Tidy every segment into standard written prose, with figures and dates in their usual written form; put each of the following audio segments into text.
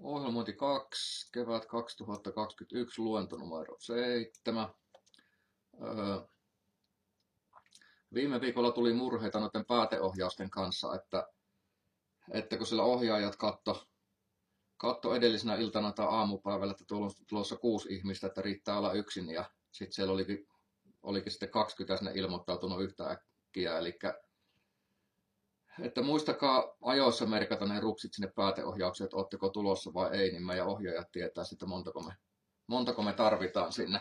Ohjelmointi 2, kevät 2021, luento numero 7. Viime viikolla tuli murheita noiden pääteohjausten kanssa, että kun siellä ohjaajat katto edellisenä iltana tai aamupäivällä, että tuolla on tulossa 6 ihmistä, että riittää olla yksin, ja sitten siellä olikin sitten 20 sinne ilmoittautunut yhtä äkkiä, eli että muistakaa ajoissa merkata ne ruksit sinne pääteohjaukseen, että ootteko tulossa vai ei, niin meidän ohjaajat tietää sitten montako me tarvitaan sinne.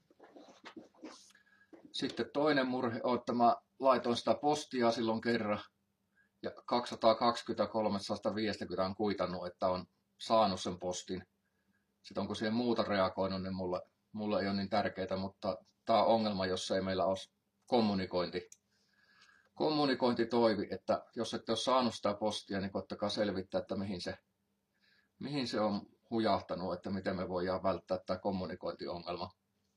Sitten toinen murhe on, että mä laitoin sitä postia silloin kerran ja 220-350 on kuitannut, että on saanut sen postin. Sitten onko siihen muuta reagoinut, niin mulle ei ole niin tärkeää, mutta tämä on ongelma, jos ei meillä ole kommunikointitoivi, että jos ette ole saanut sitä postia, niin koittakaa selvittää, että mihin se on hujahtanut, että miten me voidaan välttää tämä kommunikointiongelma.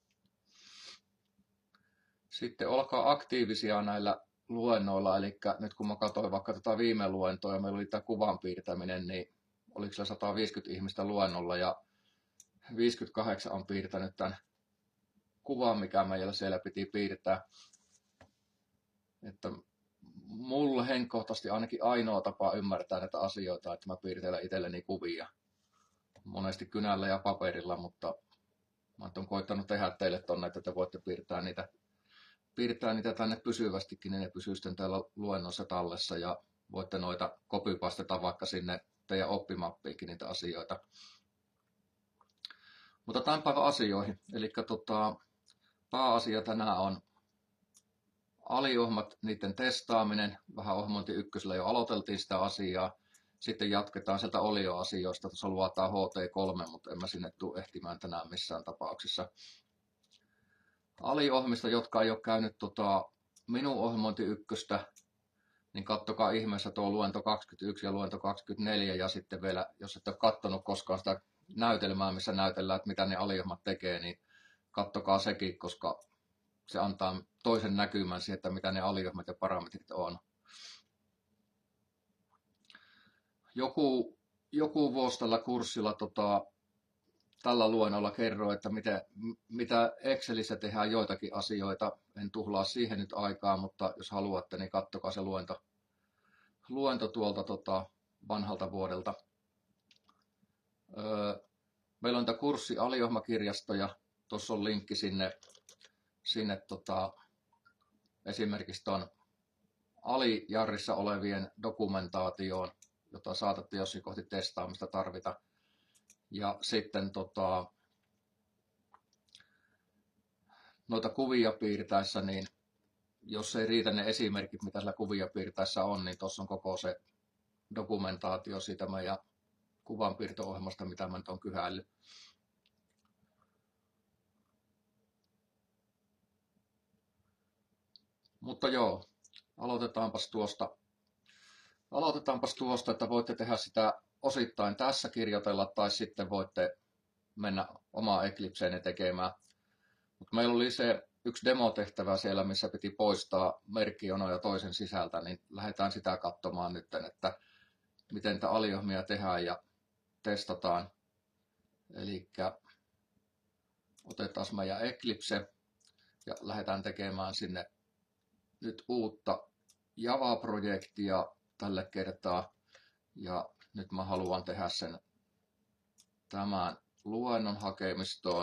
Sitten olkaa aktiivisia näillä luennoilla, eli nyt kun mä katsoin vaikka tätä viime luentoa ja meillä oli tämä kuvan piirtäminen, niin oliko siellä 150 ihmistä luennolla ja 58 on piirtänyt tämän kuvan, mikä meillä siellä piti piirtää. Että mulle henkilökohtaisesti ainakin ainoa tapa ymmärtää näitä asioita, että mä piirtelen itselleni kuvia. Monesti kynällä ja paperilla, mutta mä oon koittanut tehdä teille tonne, että te voitte piirtää niitä tänne pysyvästikin, niin ne pysyy sitten täällä luennossa tallessa ja voitte noita copypasteta vaikka sinne teidän oppimappiinkin niitä asioita. Mutta tämän päivän asioihin, eli pääasia tänään on aliohjelmat, niiden testaaminen, vähän ohjelmointi ykkösellä jo aloiteltiin sitä asiaa, sitten jatketaan sieltä olioasioista, tuossa luvataan HT3, mutta en mä sinne tule ehtimään tänään missään tapauksessa. Aliohjelmista, jotka ei ole käynyt minun ohjelmointi ykköstä, niin kattokaa ihmeessä tuo luento 21 ja luento 24 ja sitten vielä, jos et ole katsonut koskaan sitä näytelmää, missä näytellään, että mitä ne aliohjelmat tekee, niin kattokaa sekin, koska se antaa toisen näkymän siihen, että mitä ne aliohjelmat ja parametrit on. Joku vuosi tällä kurssilla tällä luennolla kerroin, että mitä Excelissä tehdään joitakin asioita. En tuhlaa siihen nyt aikaa, mutta jos haluatte, niin katsokaa se luento tuolta vanhalta vuodelta. Meillä on tämä kurssi aliohjelmakirjastoja. Tuossa on linkki sinne esimerkiksi tuon alijarrissa olevien dokumentaatioon, jota saatatte jossain kohti testaamista tarvita. Ja sitten noita kuvia piirtäessä, niin jos ei riitä ne esimerkit, mitä sillä kuvia piirtäessä on, niin tuossa on koko se dokumentaatio siitä meidän kuvanpiirto-ohjelmasta, mitä mä nyt on kyhäillyt. Mutta joo, aloitetaanpas tuosta, että voitte tehdä sitä osittain tässä kirjoitella tai sitten voitte mennä omaa Eclipseenne tekemään. Mutta meillä oli se yksi demotehtävä siellä, missä piti poistaa merkkijonoja toisen sisältä, niin lähdetään sitä katsomaan nyt, että miten niitä aliohjelmia tehdään ja testataan. Eli otetaan meidän Eclipse ja lähdetään tekemään sinne nyt uutta Java-projektia tällä kertaa. Ja nyt mä haluan tehdä sen tämän luennon hakemistoon.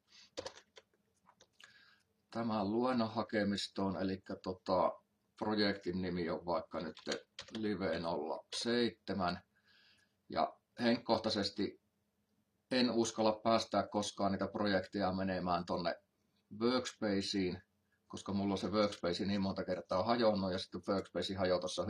Eli projektin nimi on vaikka nyt Live 07. Ja henkilökohtaisesti en uskalla päästää koskaan niitä projekteja menemään tonne Workspaceen, koska mulla on se Workspace niin monta kertaa hajonnut ja sitten Workspace hajotossa on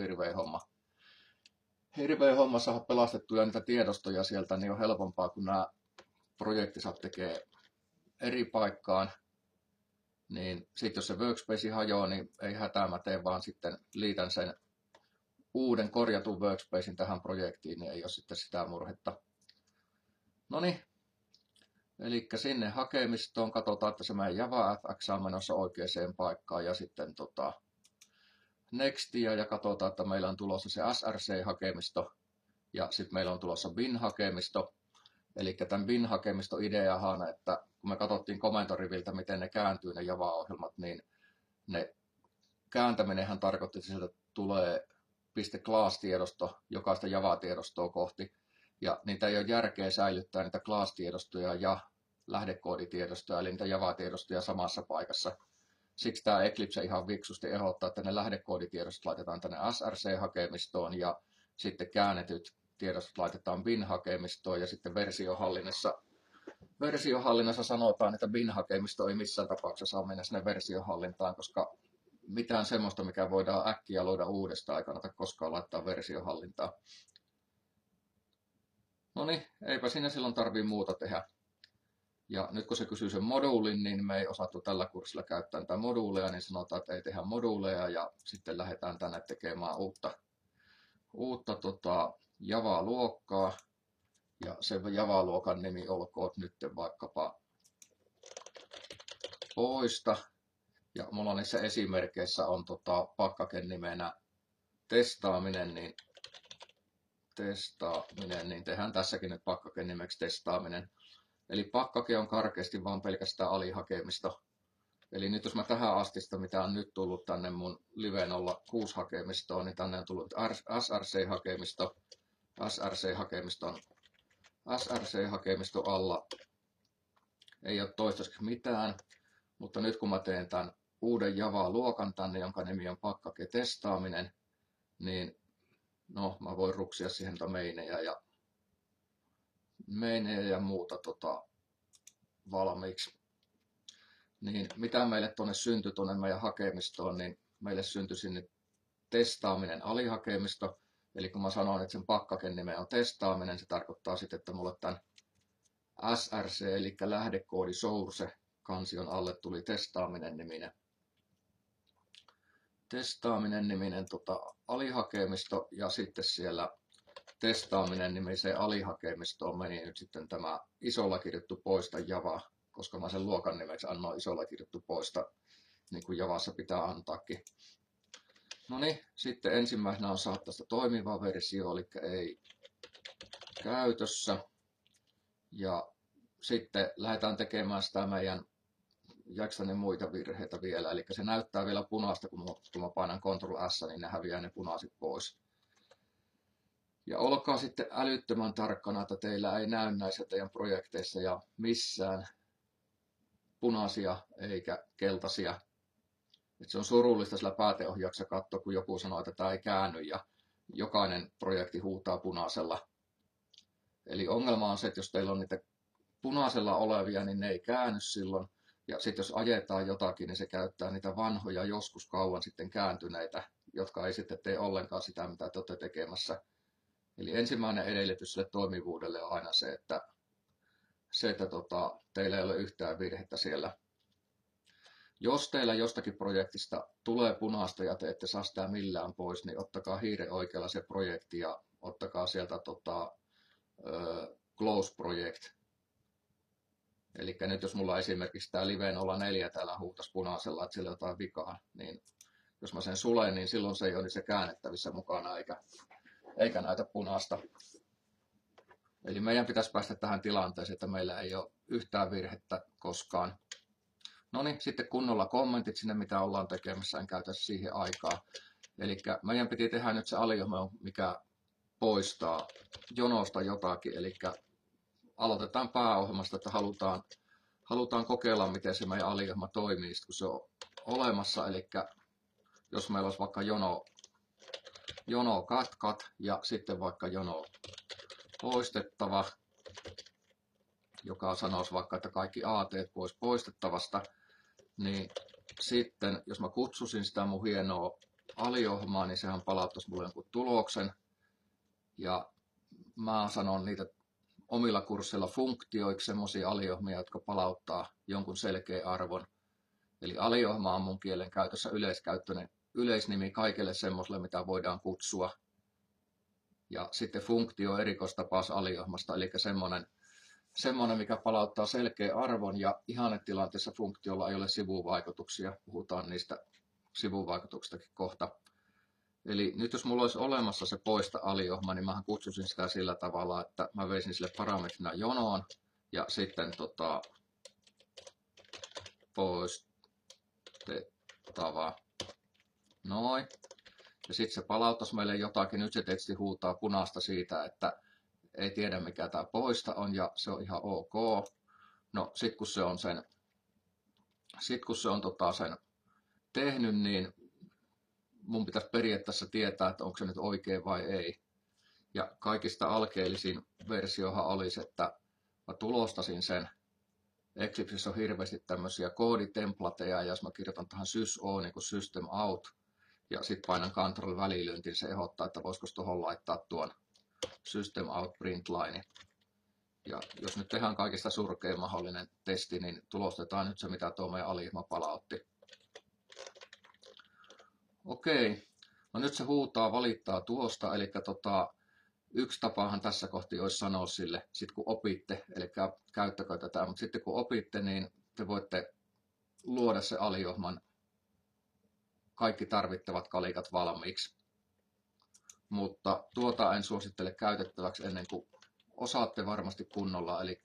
hirveä homma saada pelastettuja niitä tiedostoja sieltä, niin on helpompaa, kun nämä projektisat tekee eri paikkaan. Niin sitten jos se Workspace hajoaa, niin ei hätää, mä teen vaan sitten liitän sen uuden korjatun Workspacein tähän projektiin, niin ei ole sitten sitä murhetta. Noniin, eli sinne hakemistoon katsotaan, että se meidän JavaFX on menossa oikeaan paikkaan ja sitten Nextia ja katsotaan, että meillä on tulossa se SRC-hakemisto ja sitten meillä on tulossa bin-hakemisto. Eli tämän bin-hakemiston ideahan, että kun me katsottiin komentoriviltä, miten ne kääntyy ne Java-ohjelmat, niin ne kääntäminenhän tarkoitti siltä, että tulee .class-tiedosto jokaista Java-tiedostoa kohti, ja niitä ei ole järkeä säilyttää niitä class-tiedostoja ja lähdekooditiedostoja, eli niitä Java-tiedostoja samassa paikassa. Siksi tämä Eclipse ihan viksusti ehdottaa, että ne lähdekooditiedostot laitetaan tänne SRC-hakemistoon ja sitten käännetyt tiedostot laitetaan bin-hakemistoon ja sitten versiohallinnassa sanotaan, että bin-hakemisto ei missään tapauksessa saa mennä sinne versiohallintaan, koska mitään semmoista, mikä voidaan äkkiä luoda uudestaan, ei kannata koskaan laittaa versiohallintaan. No niin, eipä siinä silloin tarvitse muuta tehdä. Ja nyt kun se kysyy sen moduulin, niin me ei osattu tällä kurssilla käyttää näitä moduuleja, niin sanotaan, että ei tehdä moduuleja ja sitten lähdetään tänne tekemään uutta Java-luokkaa. Ja se Java-luokan nimi olkoon nyt vaikkapa poista. Ja mulla niissä esimerkkeissä on pakkaken nimenä testaaminen, niin tehdään tässäkin nyt pakkaken nimeksi testaaminen. Eli pakkake on karkeasti vaan pelkästään alihakemisto. Eli nyt jos mä tähän asti sitä, mitä on nyt tullut tänne mun Live 06 hakemistoon, niin tänne on tullut SRC-hakemisto. SRC-hakemiston alla ei ole toistaiseksi mitään, mutta nyt kun mä teen tämän uuden Java-luokan tänne, jonka nimi on pakkake testaaminen, niin no, mä voin ruksia siihen meinejä ja muuta valmiiksi. Niin mitä meille tuonne syntyi tuonne meidän hakemistoon, niin meille syntyi sinne testaaminen alihakemisto. Eli kun mä sanoin, että sen pakkaken nime on testaaminen, se tarkoittaa sitten, että mulle tämän SRC, eli lähdekoodi source kansion alle tuli testaaminen niminen alihakemisto, ja sitten siellä testaaminen nimiseen alihakemistoon meni nyt sitten tämä isolla kirjoittu poista Java, koska mä sen luokan nimeksi annoin isolla kirjoittu poista, niin kuin Javassa pitää antaakin. No niin, sitten ensimmäisenä on saada tästä toimiva versio, eli ei käytössä. Ja sitten lähdetään tekemään sitä meidän jaksanen muita virheitä vielä, eli se näyttää vielä punaista, kun mä painan Ctrl S, niin ne häviää ne punaiset pois. Ja olkaa sitten älyttömän tarkkana, että teillä ei näy näissä teidän projekteissa ja missään punaisia eikä keltaisia. Että se on surullista sillä pääteohjauksessa katsoa, kun joku sanoo, että tämä ei käänny ja jokainen projekti huutaa punaisella. Eli ongelma on se, että jos teillä on niitä punaisella olevia, niin ne ei käänny silloin. Ja sitten jos ajetaan jotakin, niin se käyttää niitä vanhoja, joskus kauan sitten kääntyneitä, jotka ei sitten tee ollenkaan sitä, mitä te olette tekemässä. Eli ensimmäinen edellytys sille toimivuudelle on aina se, että teillä ei ole yhtään virhettä siellä. Jos teillä jostakin projektista tulee punaista ja te ette saa sitä millään pois, niin ottakaa hiiren oikealla se projekti ja ottakaa sieltä close project. Eli nyt jos mulla esimerkiksi tämä Live 04 täällä huutaisi punaisella, että siellä on jotain vikaa, niin jos mä sen sulen, niin silloin se ei ole se käännettävissä mukana eikä näytä punaista. Eli meidän pitäisi päästä tähän tilanteeseen, että meillä ei ole yhtään virhettä koskaan. No niin, sitten kunnolla kommentit sinne, mitä ollaan tekemässä, en käytä siihen aikaa. Eli meidän piti tehdä nyt se aliohjelma, mikä poistaa jonosta jotakin. Eli aloitetaan pääohjelmasta, että halutaan kokeilla, miten se meidän aliohjelma toimii, kun se on olemassa. Eli jos meillä olisi vaikka jono cut ja sitten vaikka jono poistettava, joka sanoisi vaikka, että kaikki AT pois poistettavasta, niin sitten jos mä kutsusin sitä mun hienoa aliohjelmaa, niin sehän palauttaisi mulle jonkun tuloksen. Ja mä sanon niitä omilla kursseilla funktioiksi semmoisia aliohjelmia, jotka palauttaa jonkun selkeän arvon. Eli aliohjelma on mun kielen käytössä yleiskäyttöinen yleisnimi kaikelle semmoiselle, mitä voidaan kutsua. Ja sitten funktio on erikoistapaus aliohjelmasta, eli semmoinen, mikä palauttaa selkeän arvon, ja ihannetilanteessa funktiolla ei ole sivuvaikutuksia. Puhutaan niistä sivuvaikutuksistakin kohta. Eli nyt jos mulla olisi olemassa se poista aliohma, niin mähän kutsusin sitä sillä tavalla, että mä veisin sille parametrina jonoon ja sitten poistettava. Noin. Ja sitten se palauttaisi meille jotakin. Nyt se teksti huutaa punaista siitä, että ei tiedä mikä tämä poista on ja se on ihan ok. No sit kun se on sen, sen tehnyt, niin mun pitäisi periaatteessa tietää, että onko se nyt oikein vai ei. Ja kaikista alkeellisin versiohan olisi, että mä tulostasin sen. Eclipsessä on hirveästi tämmöisiä kooditemplateja, ja jos mä kirjoitan tähän syso niin kuin system out, ja sitten painan control välilyöntiin, niin se ehdottaa, että voisiko tuohon laittaa tuon system out printline. Ja jos nyt tehdään kaikista surkein mahdollinen testi, niin tulostetaan nyt se, mitä tuo meidän alihma palautti. Okei, no nyt se huutaa valittaa tuosta, eli yksi tapahan tässä kohti olisi sanoa sille, sit kun opitte, eli käyttäkö tätä, mutta sitten kun opitte, niin te voitte luoda se aliohman kaikki tarvittavat kalikat valmiiksi. Mutta tuota en suosittele käytettäväksi ennen kuin osaatte varmasti kunnolla, eli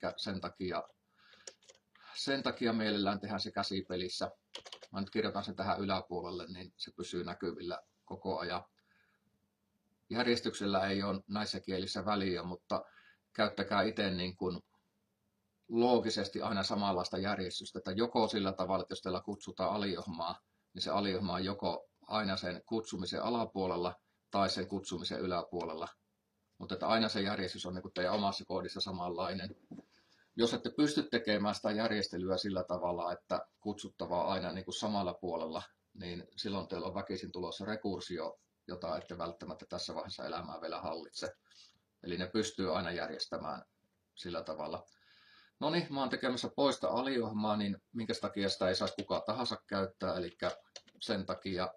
sen takia mielellään tehdään se käsipelissä. Mä nyt kirjoitan sen tähän yläpuolelle, niin se pysyy näkyvillä koko ajan. Järjestyksellä ei ole näissä kielissä väliä, mutta käyttäkää itse niin kuin loogisesti aina samanlaista järjestystä, että joko sillä tavalla, että jos teillä kutsutaan aliohmaa, niin se aliohma on joko aina sen kutsumisen alapuolella tai sen kutsumisen yläpuolella. Mutta että aina se järjestys on niin kuin teidän omassa koodissa samanlainen. Jos ette pysty tekemään sitä järjestelyä sillä tavalla, että kutsuttavaa aina niin kuin samalla puolella, niin silloin teillä on väkisin tulossa rekursio, jota ette välttämättä tässä vaiheessa elämää vielä hallitse. Eli ne pystyy aina järjestämään sillä tavalla. No niin, mä oon tekemässä poista aliohmaa, niin minkä takia sitä ei saisi kuka tahansa käyttää, eli sen takia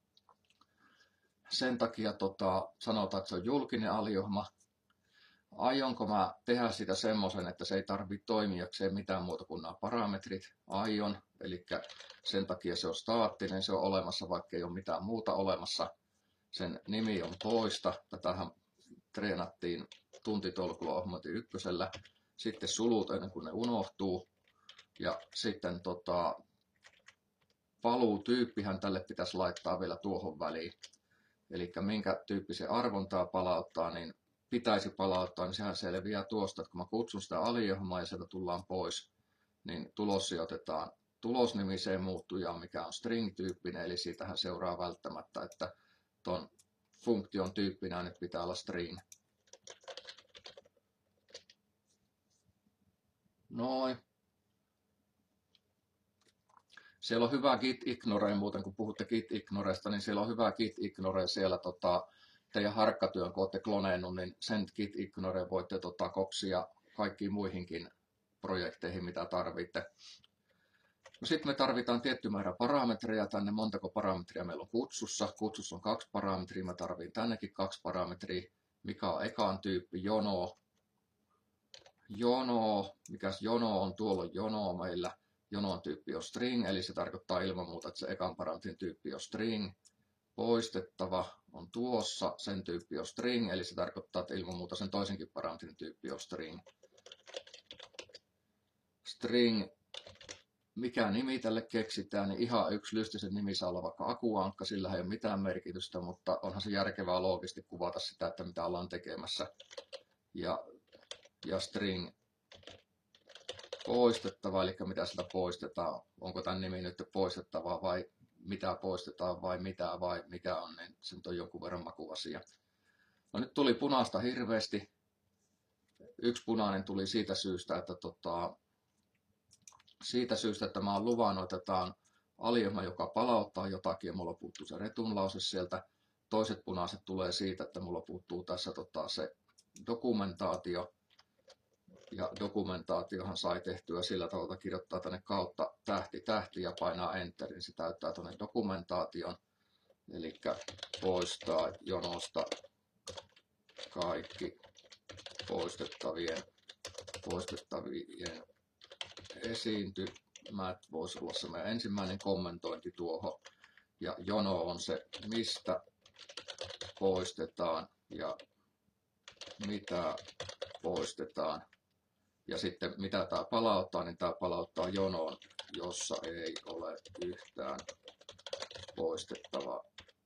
sanotaan, että se on julkinen aliohma. Aionko mä tehdä sitä semmoisen, että se ei tarvitse toimijakseen mitään muuta kuin nämä parametrit? Aion, eli sen takia se on staattinen, se on olemassa, vaikka ei ole mitään muuta olemassa. Sen nimi on poista, tätähän treenattiin tuntitolkulla ohjelmointi ykkösellä. Sitten sulut ennen kuin ne unohtuu. Ja sitten paluutyyppihän tälle pitäisi laittaa vielä tuohon väliin. Eli minkä tyyppisen arvon tämä palauttaa, niin pitäisi palauttaa, niin sehän selviää tuosta, että kun mä kutsun sitä aliohmaa ja sieltä tullaan pois, niin tulos sijoitetaan tulosnimiseen muuttujaan, mikä on string-tyyppinen, eli siitähän seuraa välttämättä, että ton funktion tyyppinä nyt pitää olla string. Noin. Siellä on hyvä git ignore, muuten kun puhutte git ignoresta, niin siellä on hyvä git ignore siellä teidän harkkatyön, kun olette kloneennut, niin sen git ignore voitte koksia kaikkiin muihinkin projekteihin, mitä tarvitte. No sitten me tarvitaan tietty määrä parametreja tänne. Montako parametria meillä on kutsussa? Kutsussa on 2 parametria, mä tarvitsen tännekin 2 parametria. Mikä on ekan tyyppi? Jono. Mikäs jono on? Tuolla on jono meillä. Jonon tyyppi on string, eli se tarkoittaa ilman muuta, että se ekan parametrin tyyppi on string. Poistettava on tuossa, sen tyyppi on string, eli se tarkoittaa, että ilman muuta sen toisenkin parametrin tyyppi on string. String, mikä nimi tälle keksitään, niin ihan yksi lystisen nimi saa olla vaikka akuankka, sillä ei ole mitään merkitystä, mutta onhan se järkevää loogisesti kuvata sitä, että mitä ollaan tekemässä. Ja string poistettava, eli mitä sieltä poistetaan, onko tämän nimi nyt poistettava vai mitä poistetaan vai mitä vai mikä on, niin se on jonkun verran makuasia. No nyt tuli punaista hirveästi. Yksi punainen tuli siitä syystä, että mä oon luvannut, että tämä on aliohma, joka palauttaa jotakin ja mulla puuttuu se return lause sieltä. Toiset punaiset tulee siitä, että mulla puuttuu tässä se dokumentaatio. Ja dokumentaatiohan sai tehtyä sillä tavalla, että kirjoittaa tänne kautta tähti ja painaa enter, niin se täyttää tuonne dokumentaation. Eli poistaa jonosta kaikki poistettavien esiintymät. Voisi olla se meidän ensimmäinen kommentointi tuohon. Ja jono on se, mistä poistetaan ja mitä poistetaan. Ja sitten mitä tämä palauttaa, niin tämä palauttaa jonoon, jossa ei ole yhtään poistettava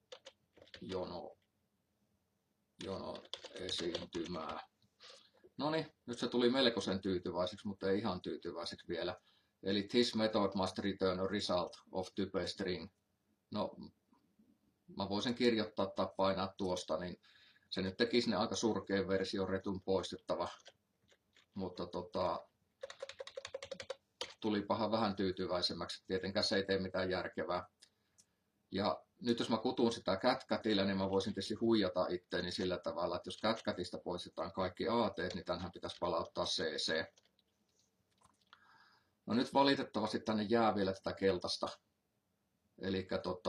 jonon esiintymää. No niin, nyt se tuli melkoisen tyytyväiseksi, mutta ei ihan tyytyväiseksi vielä. Eli this method must return a result of type string. No, mä voisin kirjoittaa tai painaa tuosta, niin se nyt tekisi ne aika surkean versio retun poistettava. Mutta tulipahan vähän tyytyväisemmäksi. Tietenkään se ei tee mitään järkevää. Ja nyt jos mä kutun sitä CatCatillä, niin mä voisin tietysti huijata itteeni sillä tavalla, että jos CatCatista poistetaan kaikki AT, niin tänhän pitäisi palauttaa CC. No nyt valitettavasti tänne jää vielä tätä keltaista. Eli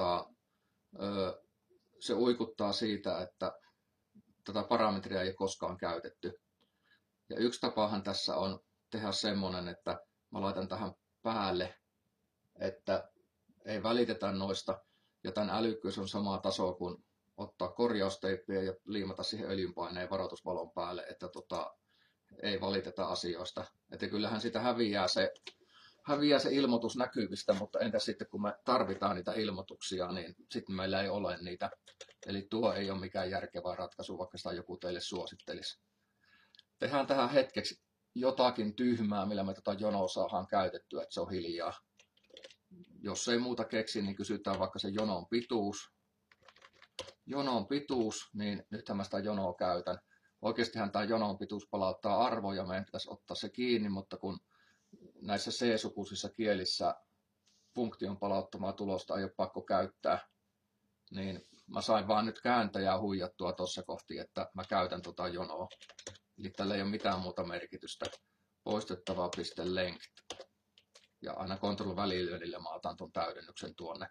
se uikuttaa siitä, että tätä parametria ei ole koskaan käytetty. Ja yksi tapahan tässä on tehdä semmoinen, että mä laitan tähän päälle, että ei välitetä noista. Ja tämän älykkyys on samaa tasoa kuin ottaa korjausteippiä ja liimata siihen öljynpaineen varoitusvalon päälle, että ei valiteta asioista. Että kyllähän sitä häviää se ilmoitus näkyvistä, mutta entä sitten kun me tarvitaan niitä ilmoituksia, niin sitten meillä ei ole niitä. Eli tuo ei ole mikään järkevä ratkaisu, vaikka sitä joku teille suosittelisi. Tehdään tähän hetkeksi jotakin tyhmää, millä me jonoa saadaan käytettyä, että se on hiljaa. Jos ei muuta keksi, niin kysytään vaikka se jonon pituus. Jonon pituus, niin nythän mä sitä jonoa käytän. Oikeastihan tämä jonon pituus palauttaa arvoja, meidän pitäisi ottaa se kiinni, mutta kun näissä C-sukuisissa kielissä funktion palauttamaa tulosta ei ole pakko käyttää, niin mä sain vaan nyt kääntäjää huijattua tuossa kohti, että mä käytän jonoa. Eli tällä ei ole mitään muuta merkitystä. Poistettava .length. Ja aina control-välilyönnillä mä otan tuon täydennyksen tuonne.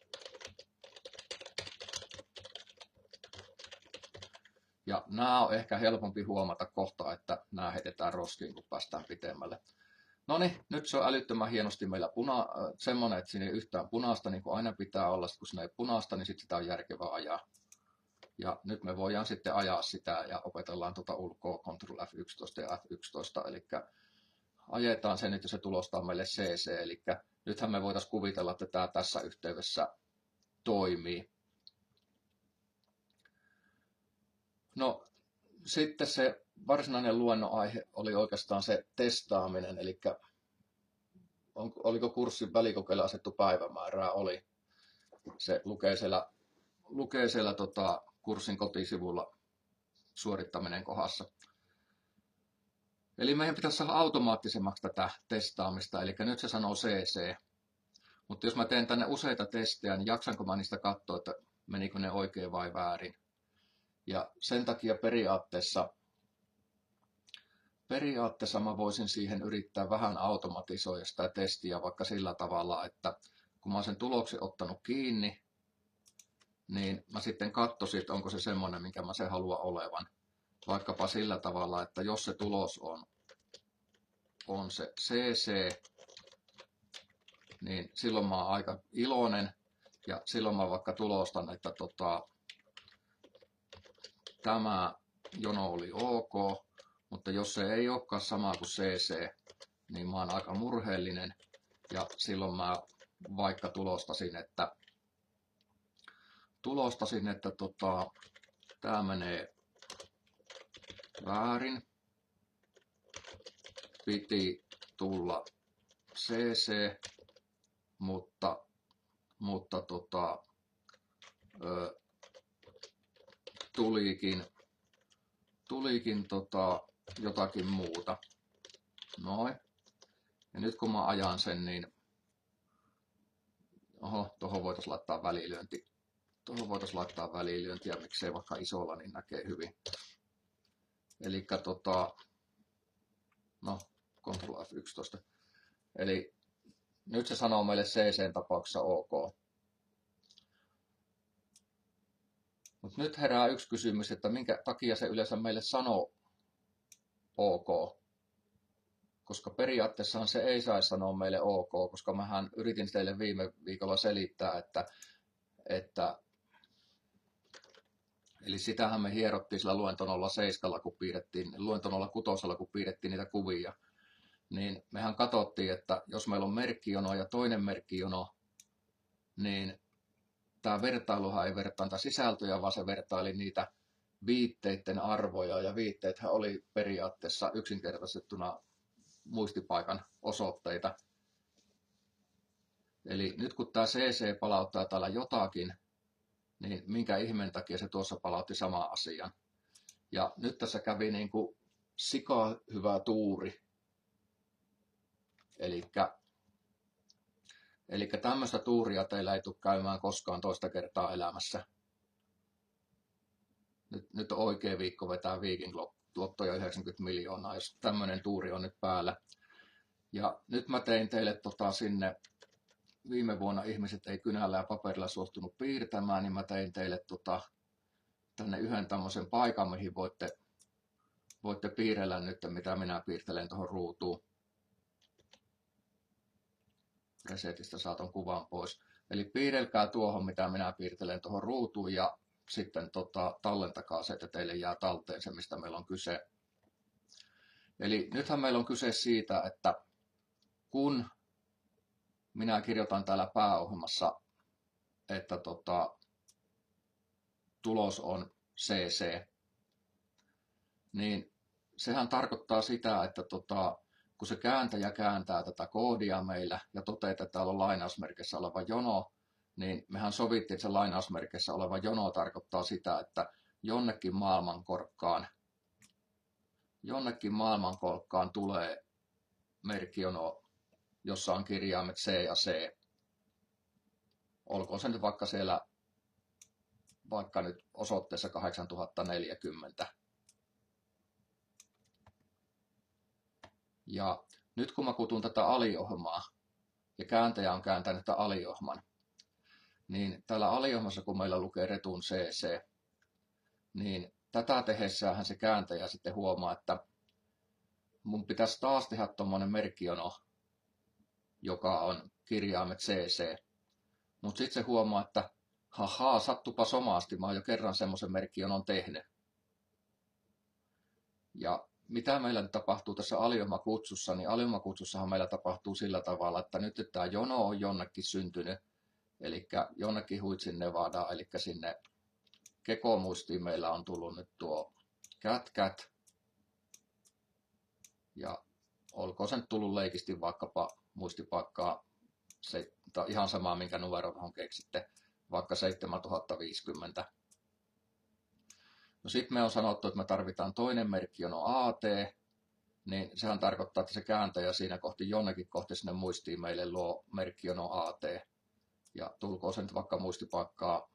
Ja nämä on ehkä helpompi huomata kohta, että nämä heitetään roskiin, kun päästään pitemmälle. No niin, nyt se on älyttömän hienosti meillä semmoinen, että siinä ei yhtään punaista, niin kuin aina pitää olla. Kun siinä ei punaista, niin sitten sitä on järkevää ajaa. Ja nyt me voidaan sitten ajaa sitä ja opetellaan ulkoa Ctrl F11 ja F11, eli ajetaan se nyt ja se tulostaa meille CC, eli nythän me voitaisiin kuvitella, että tämä tässä yhteydessä toimii. No sitten se varsinainen luennonaihe oli oikeastaan se testaaminen, eli oliko kurssin välikokeilla asettu päivämäärää, oli. Se lukee siellä kurssin kotisivulla suorittaminen kohdassa. Eli meidän pitäisi saada automaattisemmaksi tätä testaamista, eli nyt se sanoo CC. Mutta jos mä teen tänne useita testejä, niin jaksanko mä niistä katsoa, että menikö ne oikein vai väärin. Ja sen takia periaatteessa mä voisin siihen yrittää vähän automatisoida sitä testiä vaikka sillä tavalla, että kun mä oon sen tuloksen ottanut kiinni, niin mä sitten katsoisin, että onko se semmoinen, minkä mä se haluan olevan. Vaikkapa sillä tavalla, että jos se tulos on se CC, niin silloin mä oon aika iloinen ja silloin mä vaikka tulostan, että tämä jono oli ok, mutta jos se ei olekaan sama kuin CC, niin mä oon aika murheellinen ja silloin mä vaikka tulostasin, että tämä menee väärin, piti tulla CC, mutta tulikin jotakin muuta. Noin. Ja nyt kun mä ajan sen, niin tuohon voitaisiin laittaa välilyönti. Ja miksei vaikka isolla, niin näkee hyvin. Eli Ctrl F11. Eli nyt se sanoo meille CC:n tapauksessa OK. Mutta nyt herää yksi kysymys, että minkä takia se yleensä meille sanoo OK. Koska periaatteessahan se ei saisi sanoa meille OK, koska mähän yritin teille viime viikolla selittää, että Eli sitähän me hierottiin sillä luento 07, kun piirrettiin, luento 06, kun piirrettiin niitä kuvia. Niin mehän katsottiin, että jos meillä on merkkijono ja toinen merkkijono, niin tämä vertailuhan ei vertaanta sisältöjä, vaan se vertaili niitä viitteiden arvoja, ja viitteethän oli periaatteessa yksinkertaistettuna muistipaikan osoitteita. Eli nyt kun tämä CC palauttaa täällä jotakin, niin minkä ihmeen takia se tuossa palautti saman asian. Ja nyt tässä kävi niin kuin sika hyvä tuuri. Eli tämmöistä tuuria teillä ei tule käymään koskaan toista kertaa elämässä. Nyt on oikea viikko vetää Viking-lottoja 90 miljoonaa, jos tämmöinen tuuri on nyt päällä. Ja nyt mä tein teille sinne, viime vuonna ihmiset ei kynällä ja paperilla suostunut piirtämään, niin mä tein teille tänne yhden tämmöisen paikan, mihin voitte piirrellä nyt, mitä minä piirtelen tuohon ruutuun. Resetistä saatan kuvan pois. Eli piirrelkää tuohon, mitä minä piirtelen tuohon ruutuun, ja sitten tallentakaa se, että teille jää talteen se, mistä meillä on kyse. Eli nythän meillä on kyse siitä, että kun minä kirjoitan täällä pääohjelmassa, että tulos on CC, niin sehän tarkoittaa sitä, että kun se kääntäjä kääntää tätä koodia meillä ja toteaa, että täällä on lainausmerkissä oleva jono, niin mehän sovittiin, että se lainausmerkissä oleva jono tarkoittaa sitä, että jonnekin maailmankolkkaan tulee merkkijono, jossa on kirjaimet C ja C. Olkoon se nyt vaikka siellä, vaikka nyt osoitteessa 8040. Ja nyt kun mä kutun tätä aliohjelmaa, ja kääntäjä on kääntänyt tätä aliohjelman, niin täällä aliohjelmassa, kun meillä lukee retun CC, niin tätä tehessähän se kääntäjä sitten huomaa, että mun pitäisi taas tehdä tuommoinen merkkijono, joka on kirjaimet CC. Mutta sitten se huomaa, että hahaa, sattupa somasti, mä oon jo kerran semmoisen merkkijonon tehnyt. Ja mitä meillä nyt tapahtuu tässä aliohjelmakutsussa, niin aliohjelmakutsussahan meillä tapahtuu sillä tavalla, että nyt tämä jono on jonnekin syntynyt, eli jonnekin Huitsin Nevadaan, eli sinne kekomuistiin meillä on tullut nyt tuo cat, ja olkoon se nyt tullut leikisti vaikkapa muistipaikkaa, ihan samaa minkä numero keksitte, vaikka 7050. No sitten me on sanottu, että me tarvitaan toinen merkkijono AT, niin sehän tarkoittaa, että se kääntäjä siinä kohti jonnekin kohti sinne muistiin meille luo merkkijono AT. Ja tulkoon se nyt vaikka muistipaikkaa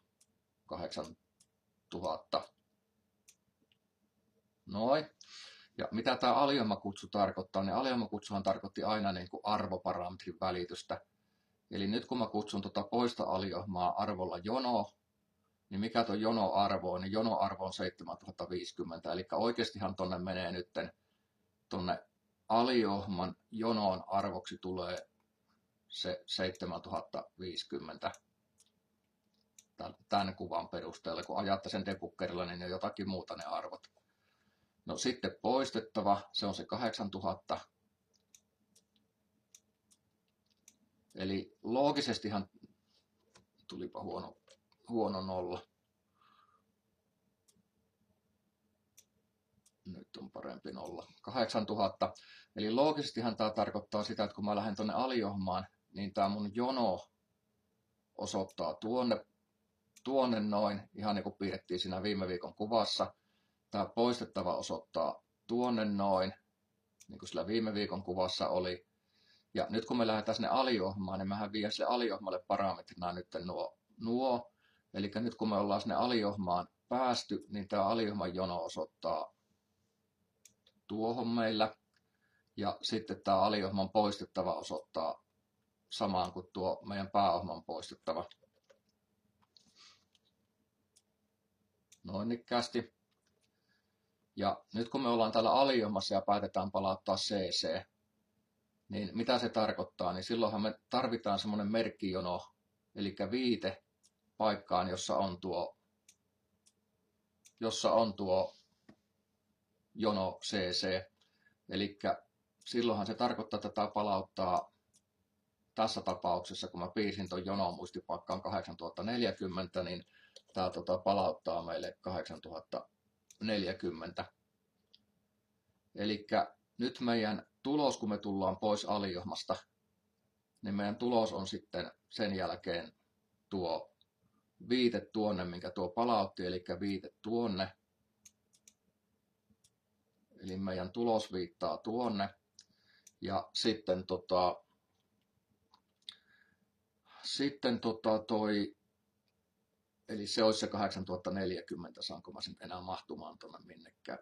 8000. Noin. Ja mitä tämä aliohjelmakutsu tarkoittaa, niin aliohjelmakutsuhan tarkoitti aina niin kuin arvoparametrin välitystä. Eli nyt kun mä kutsun poista aliohjelmaa arvolla jono, niin mikä tuo jono-arvo on, niin jono-arvo on 7050. Eli oikeastihan tonne menee nyt tonne aliohjelman jonoon arvoksi tulee se 7050 tämän kuvan perusteella. Kun ajatte sen debuggerilla, niin ne on jotakin muuta ne arvot. No sitten poistettava, se on se 8000. Eli loogisestihan tulipa huono nolla. Nyt on parempi nolla. 8000. Eli loogisestihan tämä tarkoittaa sitä, että kun mä lähden tuonne aliohjelmaan, niin tämä mun jono osoittaa tuonne noin, ihan niin kuin piirrettiin siinä viime viikon kuvassa. Tämä poistettava osoittaa tuonne noin, niin kuin sillä viime viikon kuvassa oli. Ja nyt kun me lähdetään sinne aliohjelmaan, niin mehän vie sille aliohjelmalle parametrina nyt nuo. Eli nyt kun me ollaan sinne aliohjelmaan päästy, niin tämä aliohjelman jono osoittaa tuohon meillä. Ja sitten tämä aliohjelman poistettava osoittaa samaan kuin tuo meidän pääohjelman poistettava. Noin ikkästi. Ja nyt kun me ollaan täällä aliohjelmassa ja päätetään palauttaa CC, niin mitä se tarkoittaa? Niin silloinhan me tarvitaan semmoinen merkkijono, eli viite paikkaan, jossa on tuo jossa on tuo jono CC. Eli silloinhan se tarkoittaa, että tämä palauttaa tässä tapauksessa, kun mä piirsin tuon jonon muistipaikkaan 8040, niin tämä palauttaa meille 8040. Eli nyt meidän tulos, kun me tullaan pois aliohmasta, niin meidän tulos on sitten sen jälkeen tuo viite tuonne, minkä tuo palautti, eli viite tuonne. Eli meidän tulos viittaa tuonne. Ja sitten eli se olisi se 8040, saanko mä sen enää mahtumaan tuonne minnekään.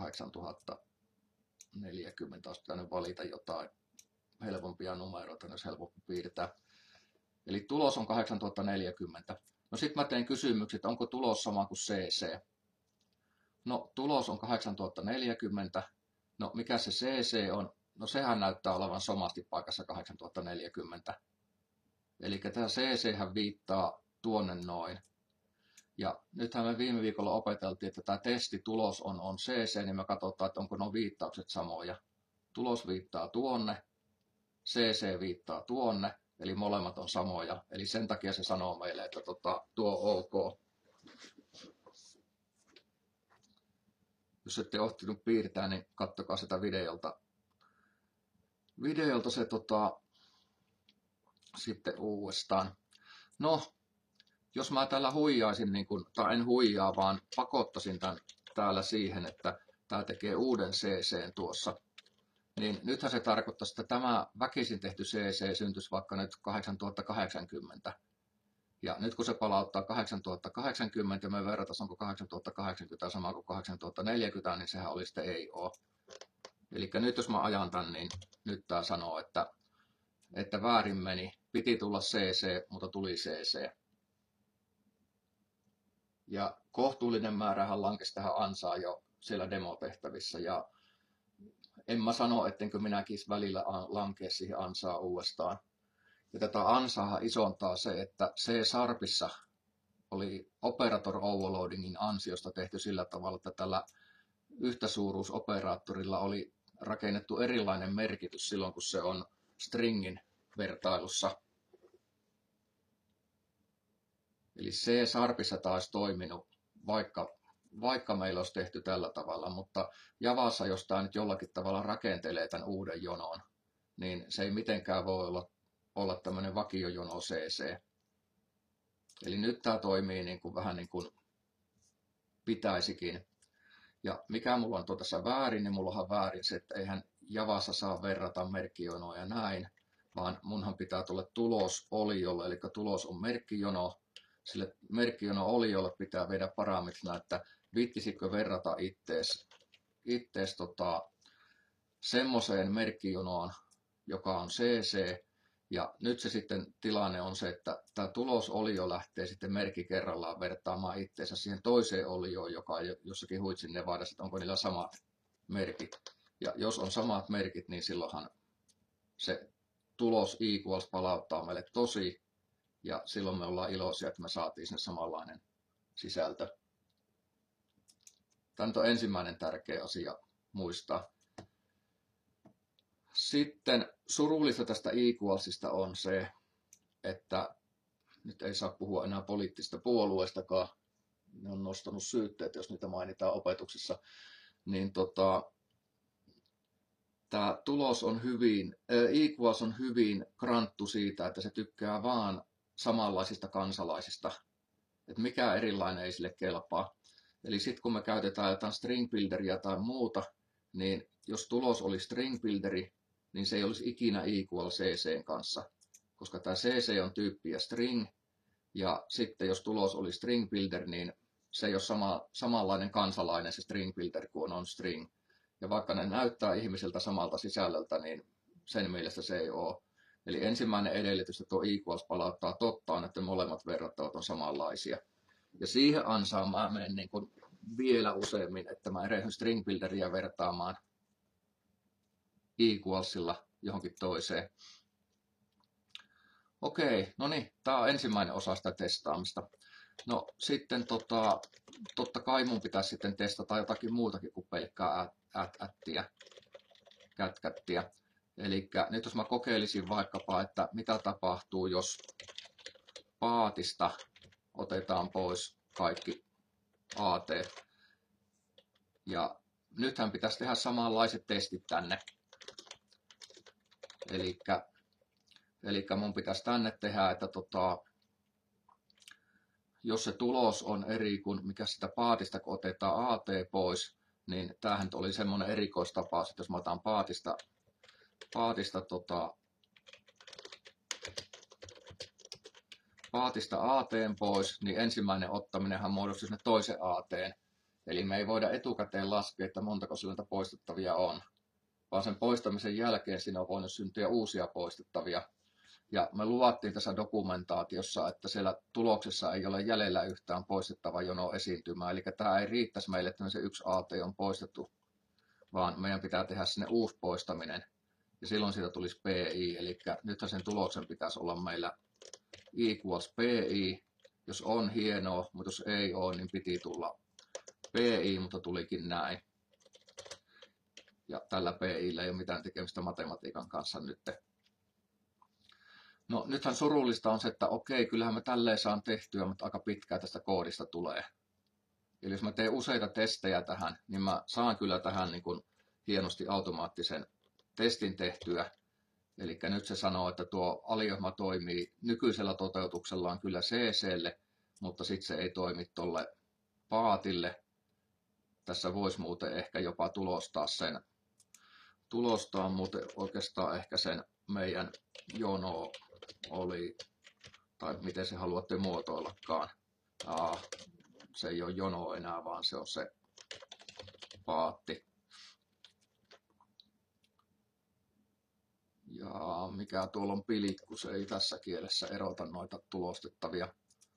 8040 olisi pitänyt valita jotain helpompia numeroita, jos helpompi piirtää. Eli tulos on 8040. No sitten mä teen kysymykset, onko tulos sama kuin CC? No tulos on 8040. No mikä se CC on? No sehän näyttää olevan somasti paikassa 8040. Eli tämä CC viittaa tuonne noin. Ja nythän me viime viikolla opeteltiin, että tämä testitulos on CC, niin me katsotaan, että onko nuo viittaukset samoja. Tulos viittaa tuonne, CC viittaa tuonne, eli molemmat on samoja. Eli sen takia se sanoo meille, että tuo on ok. Jos ette ohtinut piirtää, niin katsokaa sitä videolta se sitten uudestaan. No, jos mä tällä huijaisin, tai en huijaa, vaan pakottaisin tämän täällä siihen, että tämä tekee uuden CC tuossa, niin nythän se tarkoittaisi, että tämä väkisin tehty CC syntyisi vaikka nyt 8080. Ja nyt kun se palauttaa 8080, me verrataan, onko 8080 sama kuin 8040, niin sehän oli sitten ei ole. Eli nyt jos mä ajan tämän, niin nyt tämä sanoo, että väärin meni. Piti tulla CC, mutta tuli CC. Ja kohtuullinen määrähän lankesi tähän ansaan jo siellä demotehtävissä. Ja en mä sano, ettenkö minäkin välillä lankea siihen ansaan uudestaan. Ja tätä ansaahan isontaa se, että C-Sharpissa oli operator overloadingin ansiosta tehty sillä tavalla, että tällä yhtäsuuruusoperaattorilla oli rakennettu erilainen merkitys silloin, kun se on stringin vertailussa. Eli C-Sharpissa taas toiminut, vaikka meillä olisi tehty tällä tavalla, mutta Javassa, jos tämä nyt jollakin tavalla rakentelee tämän uuden jonon, niin se ei mitenkään voi olla tämmöinen vakiojono CC. Eli nyt tämä toimii vähän niin kuin pitäisikin. Ja mikä mulla on tässä väärin, niin mulla on väärin se, että eihän Javassa saa verrata merkkijonoa ja näin, vaan munhan pitää tulla tulos oliolle, eli tulos on merkkijono. Sille merkkijono oliolle pitää viedä parametrina, että viittisikö verrata ittees semmoiseen merkkijonoon, joka on CC. Ja nyt se sitten tilanne on se, että tämä tulosolio lähtee sitten merkki kerrallaan vertaamaan itseensä siihen toiseen olioon, joka on jossakin Huitsin Nevadassa, että onko niillä samat merkit. Ja jos on samat merkit, niin silloinhan se tulos equals palauttaa meille tosi. Ja silloin me ollaan iloisia, että me saatiin sen samanlainen sisältö. Tämä on ensimmäinen tärkeä asia muistaa. Sitten surullista tästä equalsista on se, että nyt ei saa puhua enää poliittisesta puolueestakaan. Ne on nostanut syytteet, jos niitä mainitaan opetuksessa. Niin tämä tulos on equals on hyvin kranttu siitä, että se tykkää vaan samanlaisista kansalaisista. Että mikä erilainen ei sille kelpaa. Eli sitten kun me käytetään jotain string builderia tai muuta, niin jos tulos oli string builderi, niin se ei olisi ikinä equal CC:n kanssa, koska tämä CC on tyyppiä string, ja sitten jos tulos oli string builder, niin se ei ole samanlainen kansalainen se string builder kuin on string. Ja vaikka ne näyttää ihmiseltä samalta sisällöltä, niin sen mielestä se ei ole. Eli ensimmäinen edellytys, että tuo equals palauttaa totta, on, että molemmat verrattavat on samanlaisia. Ja siihen ansaan mä menen vielä useammin, että mä erehdyn string builderia vertaamaan equalsilla johonkin toiseen. Okei, no niin, tämä on ensimmäinen osa sitä testaamista. No sitten totta kai mun pitäisi sitten testata jotakin muutakin kuin pelkkää ättiä, kätkättiä. Eli nyt jos mä kokeilisin vaikkapa, että mitä tapahtuu, jos paatista otetaan pois kaikki AT. Ja nythän pitäisi tehdä samanlaiset testit tänne. Eli mun pitäisi tänne tehdä, että jos se tulos on eri kuin mikä sitä paatista, kun otetaan AT pois, niin tämähän oli semmoinen erikoistapaus, että jos mä otan paatista AT pois, niin ensimmäinen ottaminenhan muodostui sinne toisen AT. Eli me ei voida etukäteen laskea, että montako sillä poistettavia on, vaan sen poistamisen jälkeen siinä on voinut syntyä uusia poistettavia. Ja me luvattiin tässä dokumentaatiossa, että siellä tuloksessa ei ole jäljellä yhtään poistettava jono esiintymää. Eli tämä ei riittäisi meille, että se yksi AT on poistettu, vaan meidän pitää tehdä sinne uusi poistaminen. Ja silloin siitä tulisi PI, eli nythän sen tuloksen pitäisi olla meillä I equals PI. Jos on hienoa, mutta jos ei ole, niin piti tulla PI, mutta tulikin näin. Ja tällä PI:llä ei ole mitään tekemistä matematiikan kanssa nyt. No nythän surullista on se, että okei, kyllähän mä tälleen saan tehtyä, mutta aika pitkään tästä koodista tulee. Eli jos mä teen useita testejä tähän, niin mä saan kyllä tähän niin kuin hienosti automaattisen testin tehtyä. Eli nyt se sanoo, että tuo aliohjelma toimii nykyisellä toteutuksellaan kyllä CC:lle, mutta sitten se ei toimi tuolle paatille. Tässä voisi muuten ehkä jopa tulostaa muuten oikeastaan ehkä sen meidän jono oli, tai miten se haluatte muotoillakaan. Se ei ole jono enää, vaan se on se paatti. Ja mikä tuolla on pilikku, se ei tässä kielessä erota noita tulostettavia.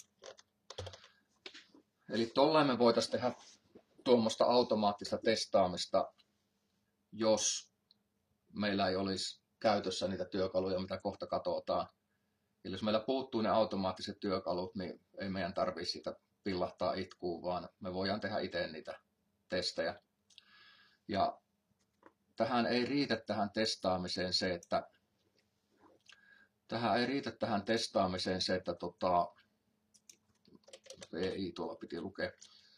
Eli tolleen me voitaisiin tehdä tuommoista automaattista testaamista, jos meillä ei olisi käytössä niitä työkaluja, mitä kohta katsotaan. Eli jos meillä puuttuu ne automaattiset työkalut, niin ei meidän tarvitse sitä pillahtaa itkuun, vaan me voidaan tehdä itse niitä testejä. Ja tähän ei riitä tähän testaamiseen se, että ei tuolla piti lukea,